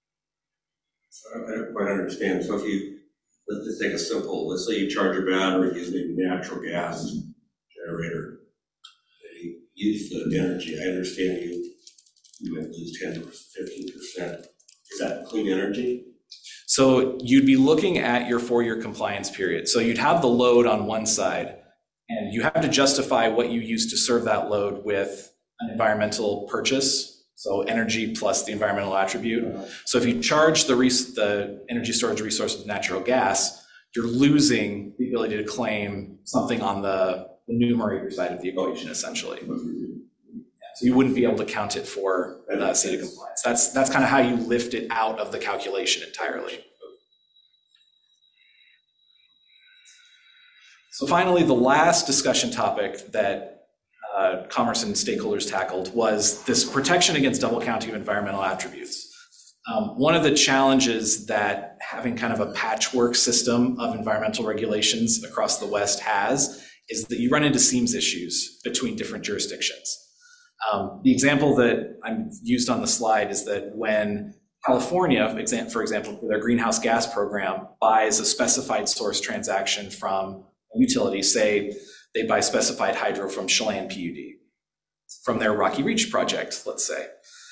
I don't quite understand. So if let's just take let's say you charge your battery using a natural gas generator, and you use the energy. I understand you might lose 10 to 15%. Is that clean energy? So you'd be looking at your 4-year compliance period. So you'd have the load on one side, And you have to justify what you use to serve that load with an environmental purchase, so energy plus the environmental attribute. So if you charge the energy storage resource with natural gas, you're losing the ability to claim something on the numerator side of the equation, essentially. So you wouldn't be able to count it for CETA compliance. That's kind of how you lift it out of the calculation entirely. So finally, the last discussion topic that Commerce and stakeholders tackled was this protection against double counting of environmental attributes. One of the challenges that having kind of a patchwork system of environmental regulations across the West has is that you run into seams issues between different jurisdictions. The example that I'm used on the slide is that when California, for example, for their greenhouse gas program, buys a specified source transaction from a utility, say they buy specified hydro from Chelan PUD, from their Rocky Reach project, let's say.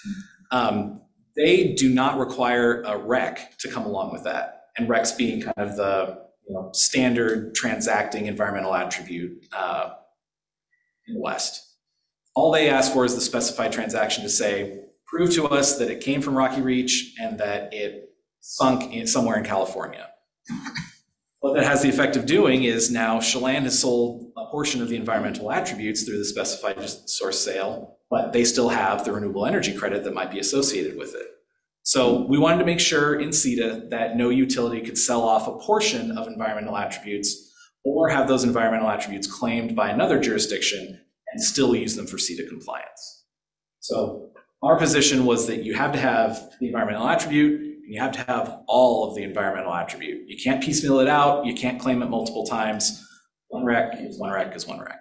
They do not require a REC to come along with that, and RECs being kind of the standard transacting environmental attribute in the West. All they ask for is the specified transaction to say, prove to us that it came from Rocky Reach and that it sunk somewhere in California. What that has the effect of doing is now Chelan has sold a portion of the environmental attributes through the specified source sale, but they still have the renewable energy credit that might be associated with it. So we wanted to make sure in CETA that no utility could sell off a portion of environmental attributes or have those environmental attributes claimed by another jurisdiction and still use them for CETA compliance. So our position was that you have to have the environmental attribute, and you have to have all of the environmental attribute. You can't piecemeal it out. You can't claim it multiple times. One REC is one REC is one REC.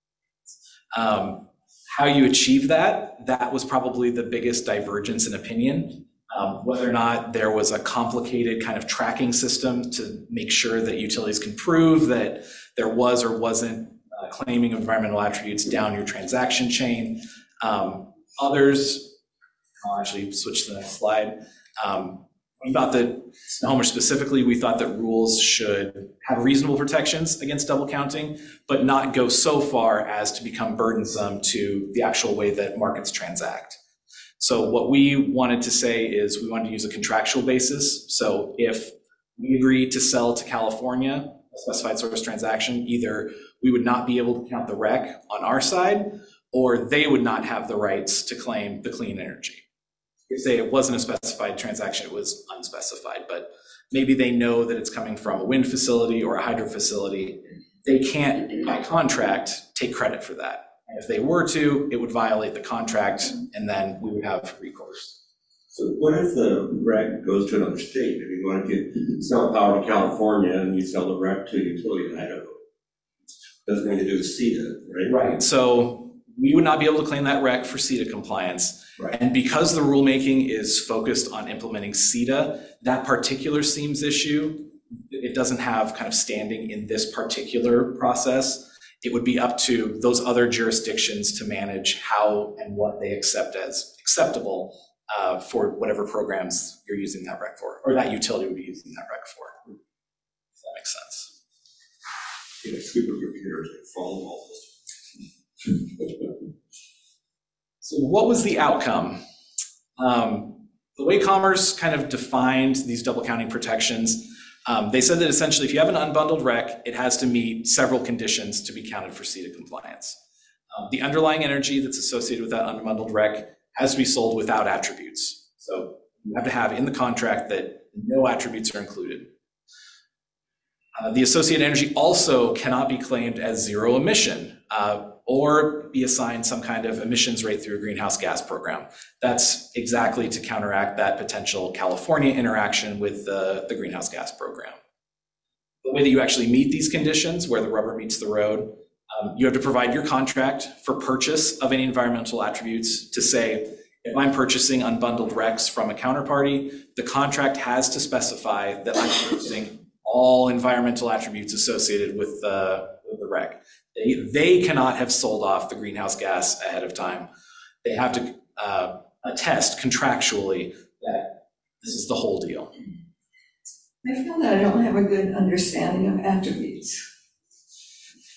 How you achieve that was probably the biggest divergence in opinion. Whether or not there was a complicated kind of tracking system to make sure that utilities can prove that there was or wasn't claiming of environmental attributes down your transaction chain. Others, I'll actually switch to the next slide. We thought that, Snohomish specifically, we thought that rules should have reasonable protections against double counting, but not go so far as to become burdensome to the actual way that markets transact. So what we wanted to say is we wanted to use a contractual basis. So if we agree to sell to California a specified source transaction, either we would not be able to count the REC on our side, or they would not have the rights to claim the clean energy. If say it wasn't a specified transaction, it was unspecified, but maybe they know that it's coming from a wind facility or a hydro facility. They can't, by contract, take credit for that. And if they were to, it would violate the contract, and then we would have recourse. So what if the REC goes to another state? If you want to sell power to California and you sell the REC to a utility in Idaho, that's going to do with CETA, right? Right. So we would not be able to claim that REC for CETA compliance. Right. And because the rulemaking is focused on implementing CETA, that particular seams issue, it doesn't have kind of standing in this particular process. It would be up to those other jurisdictions to manage how and what they accept as acceptable for whatever programs you're using that REC for, or that utility would be using that REC for. If that makes sense. Yeah, supercomputers that follow all this. So what was the outcome? The way Commerce kind of defined these double counting protections, they said that essentially if you have an unbundled REC, it has to meet several conditions to be counted for CETA compliance. The underlying energy that's associated with that unbundled REC has to be sold without attributes. So you have to have in the contract that no attributes are included. The associated energy also cannot be claimed as zero emission or be assigned some kind of emissions rate through a greenhouse gas program. That's exactly to counteract that potential California interaction with the greenhouse gas program. The way that you actually meet these conditions, where the rubber meets the road, you have to provide your contract for purchase of any environmental attributes to say, if I'm purchasing unbundled RECs from a counterparty, the contract has to specify that I'm purchasing all environmental attributes associated with the REC. They cannot have sold off the greenhouse gas ahead of time. They have to attest contractually that this is the whole deal. I feel that I don't have a good understanding of attributes.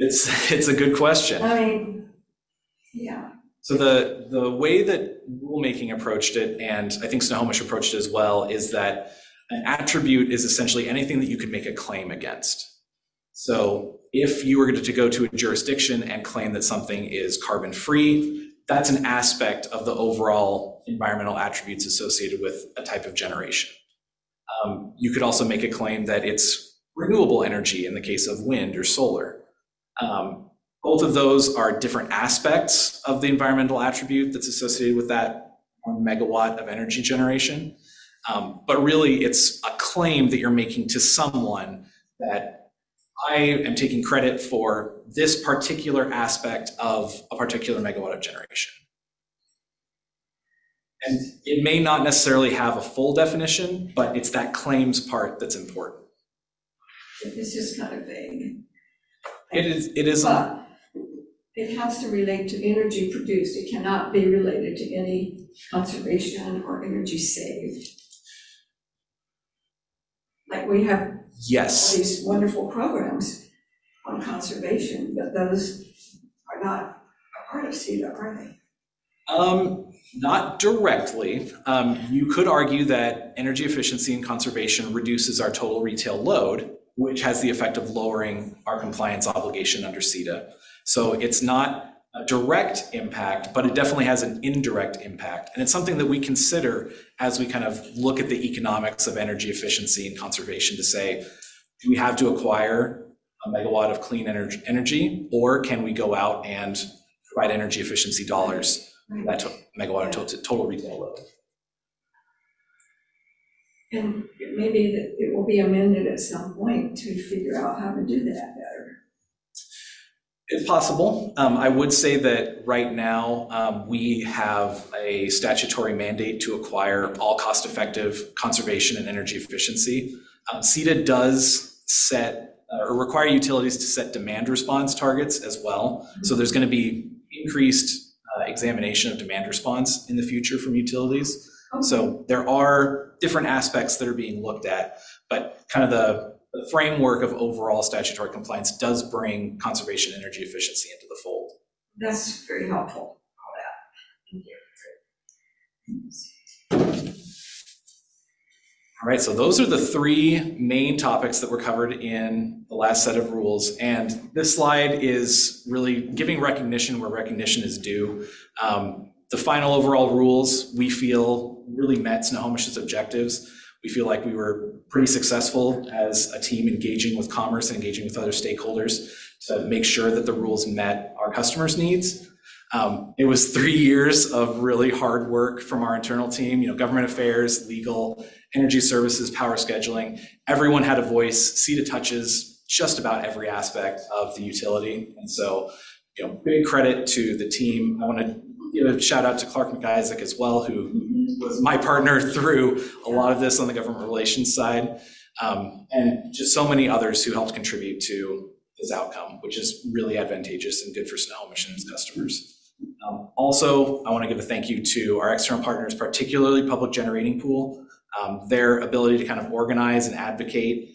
It's a good question. I mean, yeah. So the way that rulemaking approached it, and I think Snohomish approached it as well, is that an attribute is essentially anything that you could make a claim against. So if you were to go to a jurisdiction and claim that something is carbon-free, that's an aspect of the overall environmental attributes associated with a type of generation. You could also make a claim that it's renewable energy in the case of wind or solar. Both of those are different aspects of the environmental attribute that's associated with that 1 megawatt of energy generation. But really, it's a claim that you're making to someone that I am taking credit for this particular aspect of a particular megawatt of generation. And it may not necessarily have a full definition, but it's that claims part that's important. It's just kind of vague. It is. But it has to relate to energy produced. It cannot be related to any conservation or energy saved. Like we have all these wonderful programs on conservation, but those are not a part of CETA, are they? Not directly. You could argue that energy efficiency and conservation reduces our total retail load, which has the effect of lowering our compliance obligation under CETA. So it's not a direct impact, but it definitely has an indirect impact. And it's something that we consider as we kind of look at the economics of energy efficiency and conservation to say, do we have to acquire a megawatt of clean energy, or can we go out and provide energy efficiency dollars for that megawatt of total retail load? And maybe that it will be amended at some point to figure out how to do that better. It's possible. I would say that right now we have a statutory mandate to acquire all cost-effective conservation and energy efficiency. CETA does set or require utilities to set demand response targets as well. So there's going to be increased examination of demand response in the future from utilities. So there are different aspects that are being looked at, but kind of the framework of overall statutory compliance does bring conservation and energy efficiency into the fold. That's very helpful, all that. Thank you. All right, so those are the three main topics that were covered in the last set of rules. And this slide is really giving recognition where recognition is due. The final overall rules, we feel, really met Snohomish's objectives. We feel like we were pretty successful as a team engaging with commerce and engaging with other stakeholders to make sure that the rules met our customers' needs. It was 3 years of really hard work from our internal team, government affairs, legal, energy services, power scheduling. Everyone had a voice. CETA touches just about every aspect of the utility. And so, big credit to the team. I want to give a shout out to Clark McIsaac as well, who was my partner through a lot of this on the government relations side, and just so many others who helped contribute to this outcome, which is really advantageous and good for Snohomish and its customers. Also, I want to give a thank you to our external partners, particularly Public Generating Pool. Their ability to kind of organize and advocate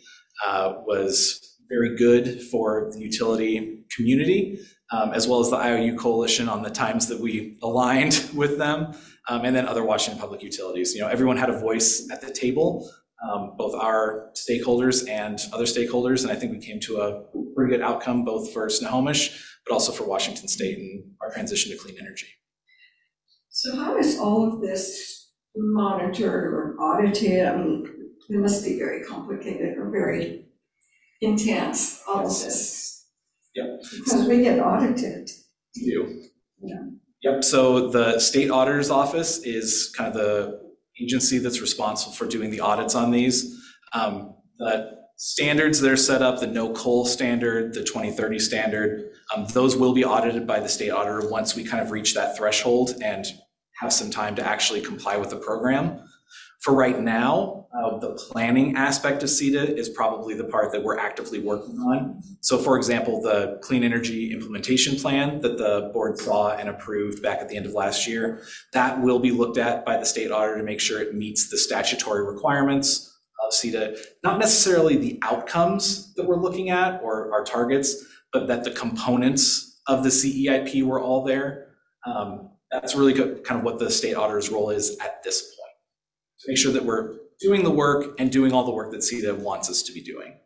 was very good for the utility community, as well as the IOU coalition on the times that we aligned with them, and then other Washington public utilities. Everyone had a voice at the table, both our stakeholders and other stakeholders, and I think we came to a pretty good outcome, both for Snohomish, but also for Washington State and our transition to clean energy. So how is all of this monitored or audited? I mean, it must be very complicated or very intense, all of this. Yep. Because we get audited. We do. Yeah. Yep, so the state auditor's office is kind of the agency that's responsible for doing the audits on these. The standards that are set up, the no coal standard, the 2030 standard, those will be audited by the state auditor once we kind of reach that threshold and have some time to actually comply with the program. For right now, the planning aspect of CETA is probably the part that we're actively working on. So for example, the Clean Energy Implementation Plan that the board saw and approved back at the end of last year, that will be looked at by the state auditor to make sure it meets the statutory requirements of CETA, not necessarily the outcomes that we're looking at or our targets, but that the components of the CEIP were all there. That's really kind of what the state auditor's role is at this point. To make sure that we're doing the work and doing all the work that CETA wants us to be doing.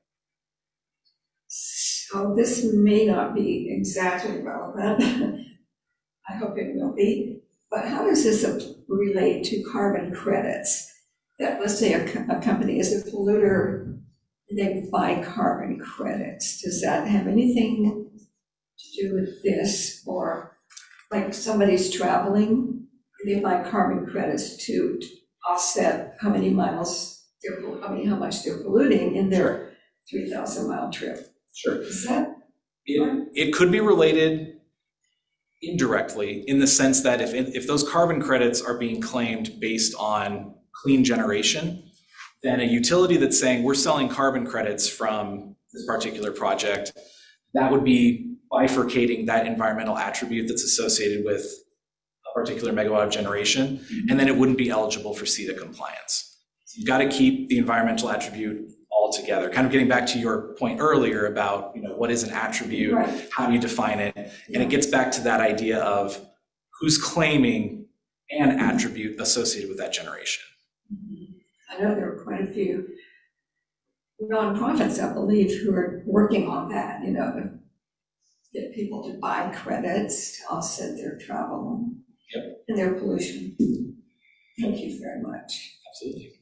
So this may not be exactly relevant. I hope it will be. But how does this relate to carbon credits? That, let's say a company is a polluter, they buy carbon credits. Does that have anything to do with this? Or like somebody's traveling, they buy carbon credits to offset how many miles, how much they're polluting in their 3,000 mile trip. Sure. Is that? It could be related indirectly in the sense that if those carbon credits are being claimed based on clean generation, then a utility that's saying we're selling carbon credits from this particular project, that would be bifurcating that environmental attribute that's associated with a particular megawatt of generation, and then it wouldn't be eligible for CETA compliance. So you've got to keep the environmental attribute all together. Kind of getting back to your point earlier about, what is an attribute, Right. How do you define it? And it gets back to that idea of who's claiming an attribute associated with that generation. I know there are quite a few nonprofits, I believe, who are working on that, to get people to buy credits to offset their travel and their pollution. Thank you very much. Absolutely.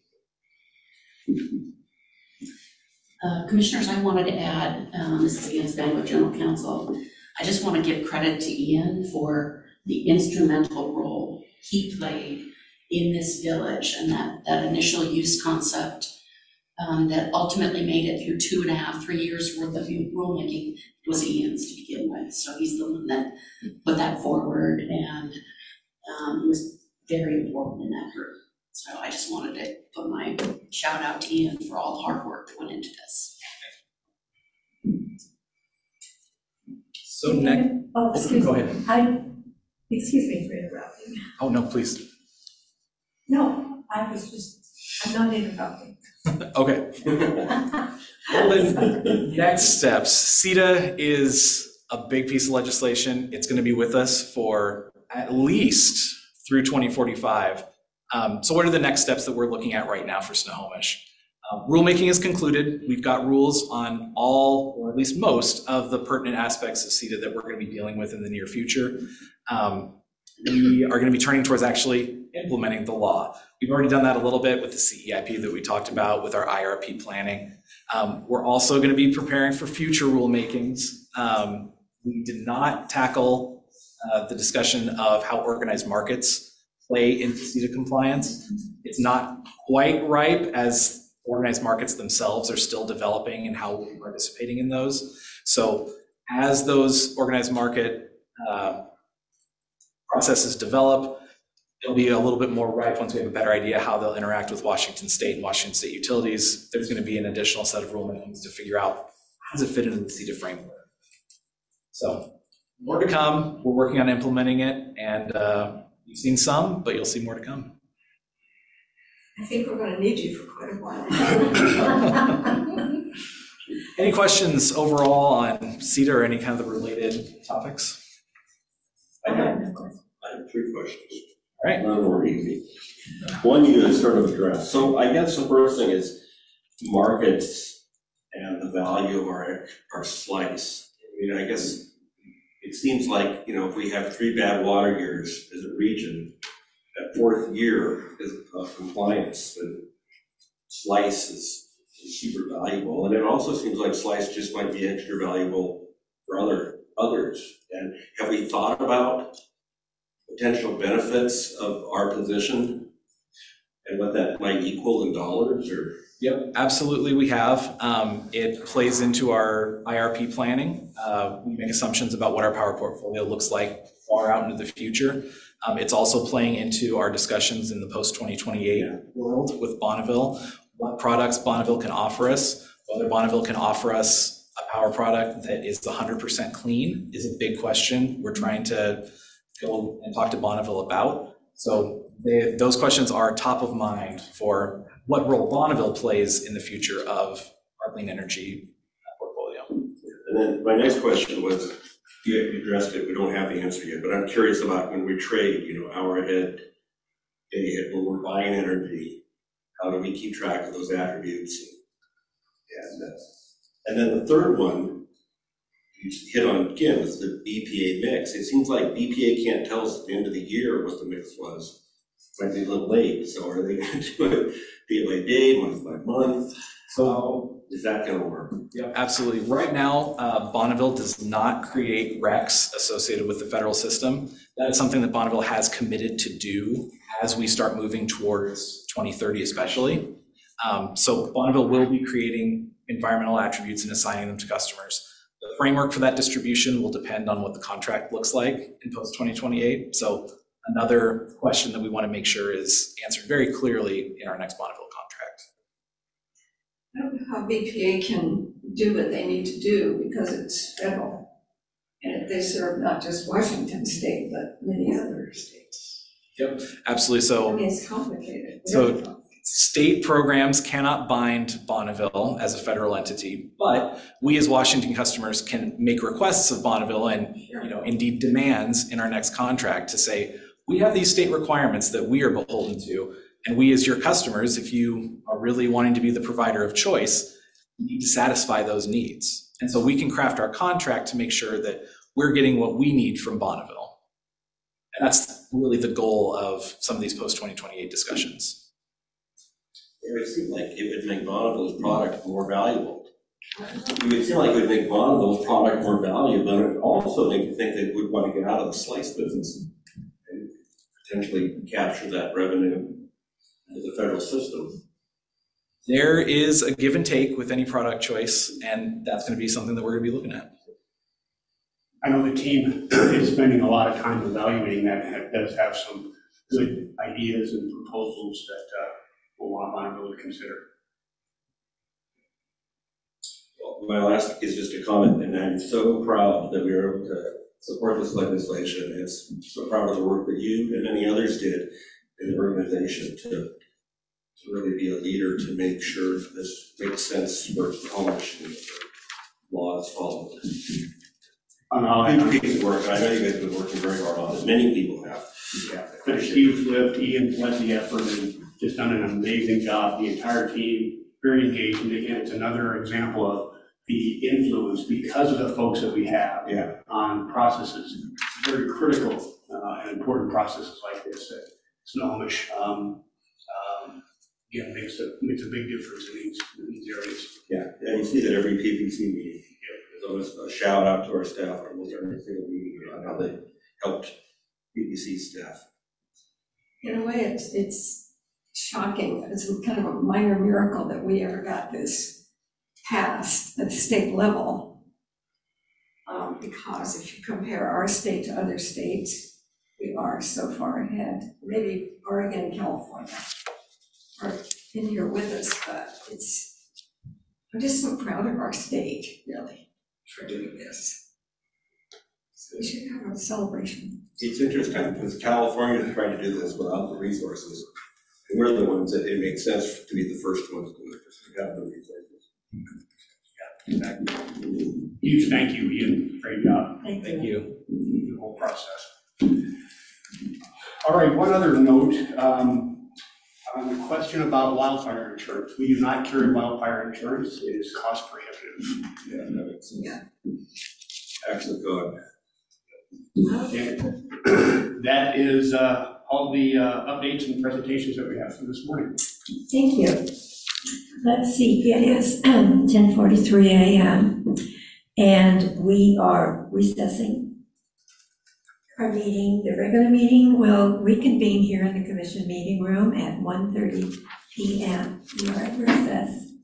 Commissioners, I wanted to add, this is Ian Spangler, General Counsel. I just want to give credit to Ian for the instrumental role he played in this village and that initial use concept that ultimately made it through 2.5, 3 years worth of rulemaking was Ian's to begin with. So he's the one that put that forward, and he was very important in that group. So I just wanted to put my shout out to Ian for all the hard work that went into this. So next, Oh, excuse go me. ahead. Excuse me for interrupting. Oh, no, please. No, I'm not interrupting. Okay. Well, then, next steps. CETA is a big piece of legislation. It's going to be with us for at least through 2045. So what are the next steps that we're looking at right now for Snohomish? Rulemaking is concluded. We've got rules on all, or at least most, of the pertinent aspects of CETA that we're going to be dealing with in the near future. We are going to be turning towards actually implementing the law. We've already done that a little bit with the CEIP that we talked about with our IRP planning. We're also going to be preparing for future rulemakings. We did not tackle the discussion of how organized markets play into CETA compliance. It's not quite ripe, as organized markets themselves are still developing and how we're participating in those. So as those organized market processes develop, it'll be a little bit more ripe once we have a better idea how they'll interact with Washington State and Washington State utilities. There's going to be an additional set of rulemakings to figure out how does it fit into the CETA framework. So more to come. We're working on implementing it, and you've seen some, but you'll see more to come. I think we're going to need you for quite a while. Any questions overall on CETA or any kind of the related topics? I have 3 questions. All right. None were easy. One you had sort of addressed. So I guess the first thing is markets and the value of our slice. I mean, I guess it seems like, if we have 3 bad water years as a region, that 4th year of compliance, the slice is super valuable. And it also seems like slice just might be extra valuable for others. And have we thought about potential benefits of our position and what that might equal in dollars? Or Yep, absolutely we have. It plays into our IRP planning. We make assumptions about what our power portfolio looks like far out into the future. It's also playing into our discussions in the post-2028 world with Bonneville, what products Bonneville can offer us, whether Bonneville can offer us a power product that is 100% clean is a big question we're trying to go and talk to Bonneville about. So those questions are top of mind for what role Bonneville plays in the future of our clean energy portfolio. And then my next question was, you addressed it, we don't have the answer yet, but I'm curious about when we trade, hour ahead, day ahead, when we're buying energy, how do we keep track of those attributes? And then the third one, you hit on again, was the BPA mix. It seems like BPA can't tell us at the end of the year what the mix was. Might be a little late, so are they going to do it day by day, month by month? So is that going to work? Yeah, absolutely. Right now, Bonneville does not create RECs associated with the federal system. That is something that Bonneville has committed to do as we start moving towards 2030 especially. So Bonneville will be creating environmental attributes and assigning them to customers. The framework for that distribution will depend on what the contract looks like in post-2028. So another question that we want to make sure is answered very clearly in our next Bonneville contract. I don't know how BPA can do what they need to do because it's federal. And they serve not just Washington State, but many other states. Yep, absolutely. So I mean, it's complicated. So state programs cannot bind Bonneville as a federal entity, but we as Washington customers can make requests of Bonneville and indeed demands in our next contract to say, we have these state requirements that we are beholden to, and we as your customers, if you are really wanting to be the provider of choice, need to satisfy those needs. And so we can craft our contract to make sure that we're getting what we need from Bonneville. And that's really the goal of some of these post-2028 discussions. It would seem like it would make Bonneville's product more valuable. It would seem like it would make Bonneville's product more valuable, and it would also make you think they would want to get out of the slice business and potentially capture that revenue into the federal system. There is a give and take with any product choice, and that's going to be something that we're going to be looking at. I know the team is spending a lot of time evaluating that, and it does have some good ideas and proposals that we'll want Bonneville to consider. Well, my last is just a comment, and I'm so proud that we were able to support this legislation. It's so proud of the work that you and many others did in the organization to really be a leader to make sure this makes sense for Polish and laws followed. Big piece of work. I know you guys have been working very hard on it. Many people have. Yeah, but Steve's lived, Ian's led the effort and just done an amazing job. The entire team, very engaged. And again, it's another example of the influence because of the folks that we have on processes. It's very critical and important processes like this that Snohomish again makes a big difference in these areas. Yeah, you see that every PPC meeting. There's always a shout out to our staff on almost every single meeting on how they helped PPC staff. In a way, it's shocking. It's kind of a minor miracle that we ever got this passed at the state level. Because if you compare our state to other states, we are so far ahead. Maybe Oregon and California are in here with us, but I'm just so proud of our state, really, for doing this. So we should have a celebration. It's interesting because California is trying to do this without the resources. And we're the ones that it makes sense to be the first ones to do it because we have the resources. Yeah, exactly. Huge thank you, Ian. Great job. Thank you. The whole process. All right, one other note. On the question about wildfire insurance, we do not carry wildfire insurance. It is cost prohibitive. Yeah, that makes sense. Excellent God. And that is all the updates and presentations that we have for this morning. Thank you. Let's see, it is 10:43 a.m. and we are recessing our meeting. The regular meeting will reconvene here in the commission meeting room at 1:30 p.m. We are at recess.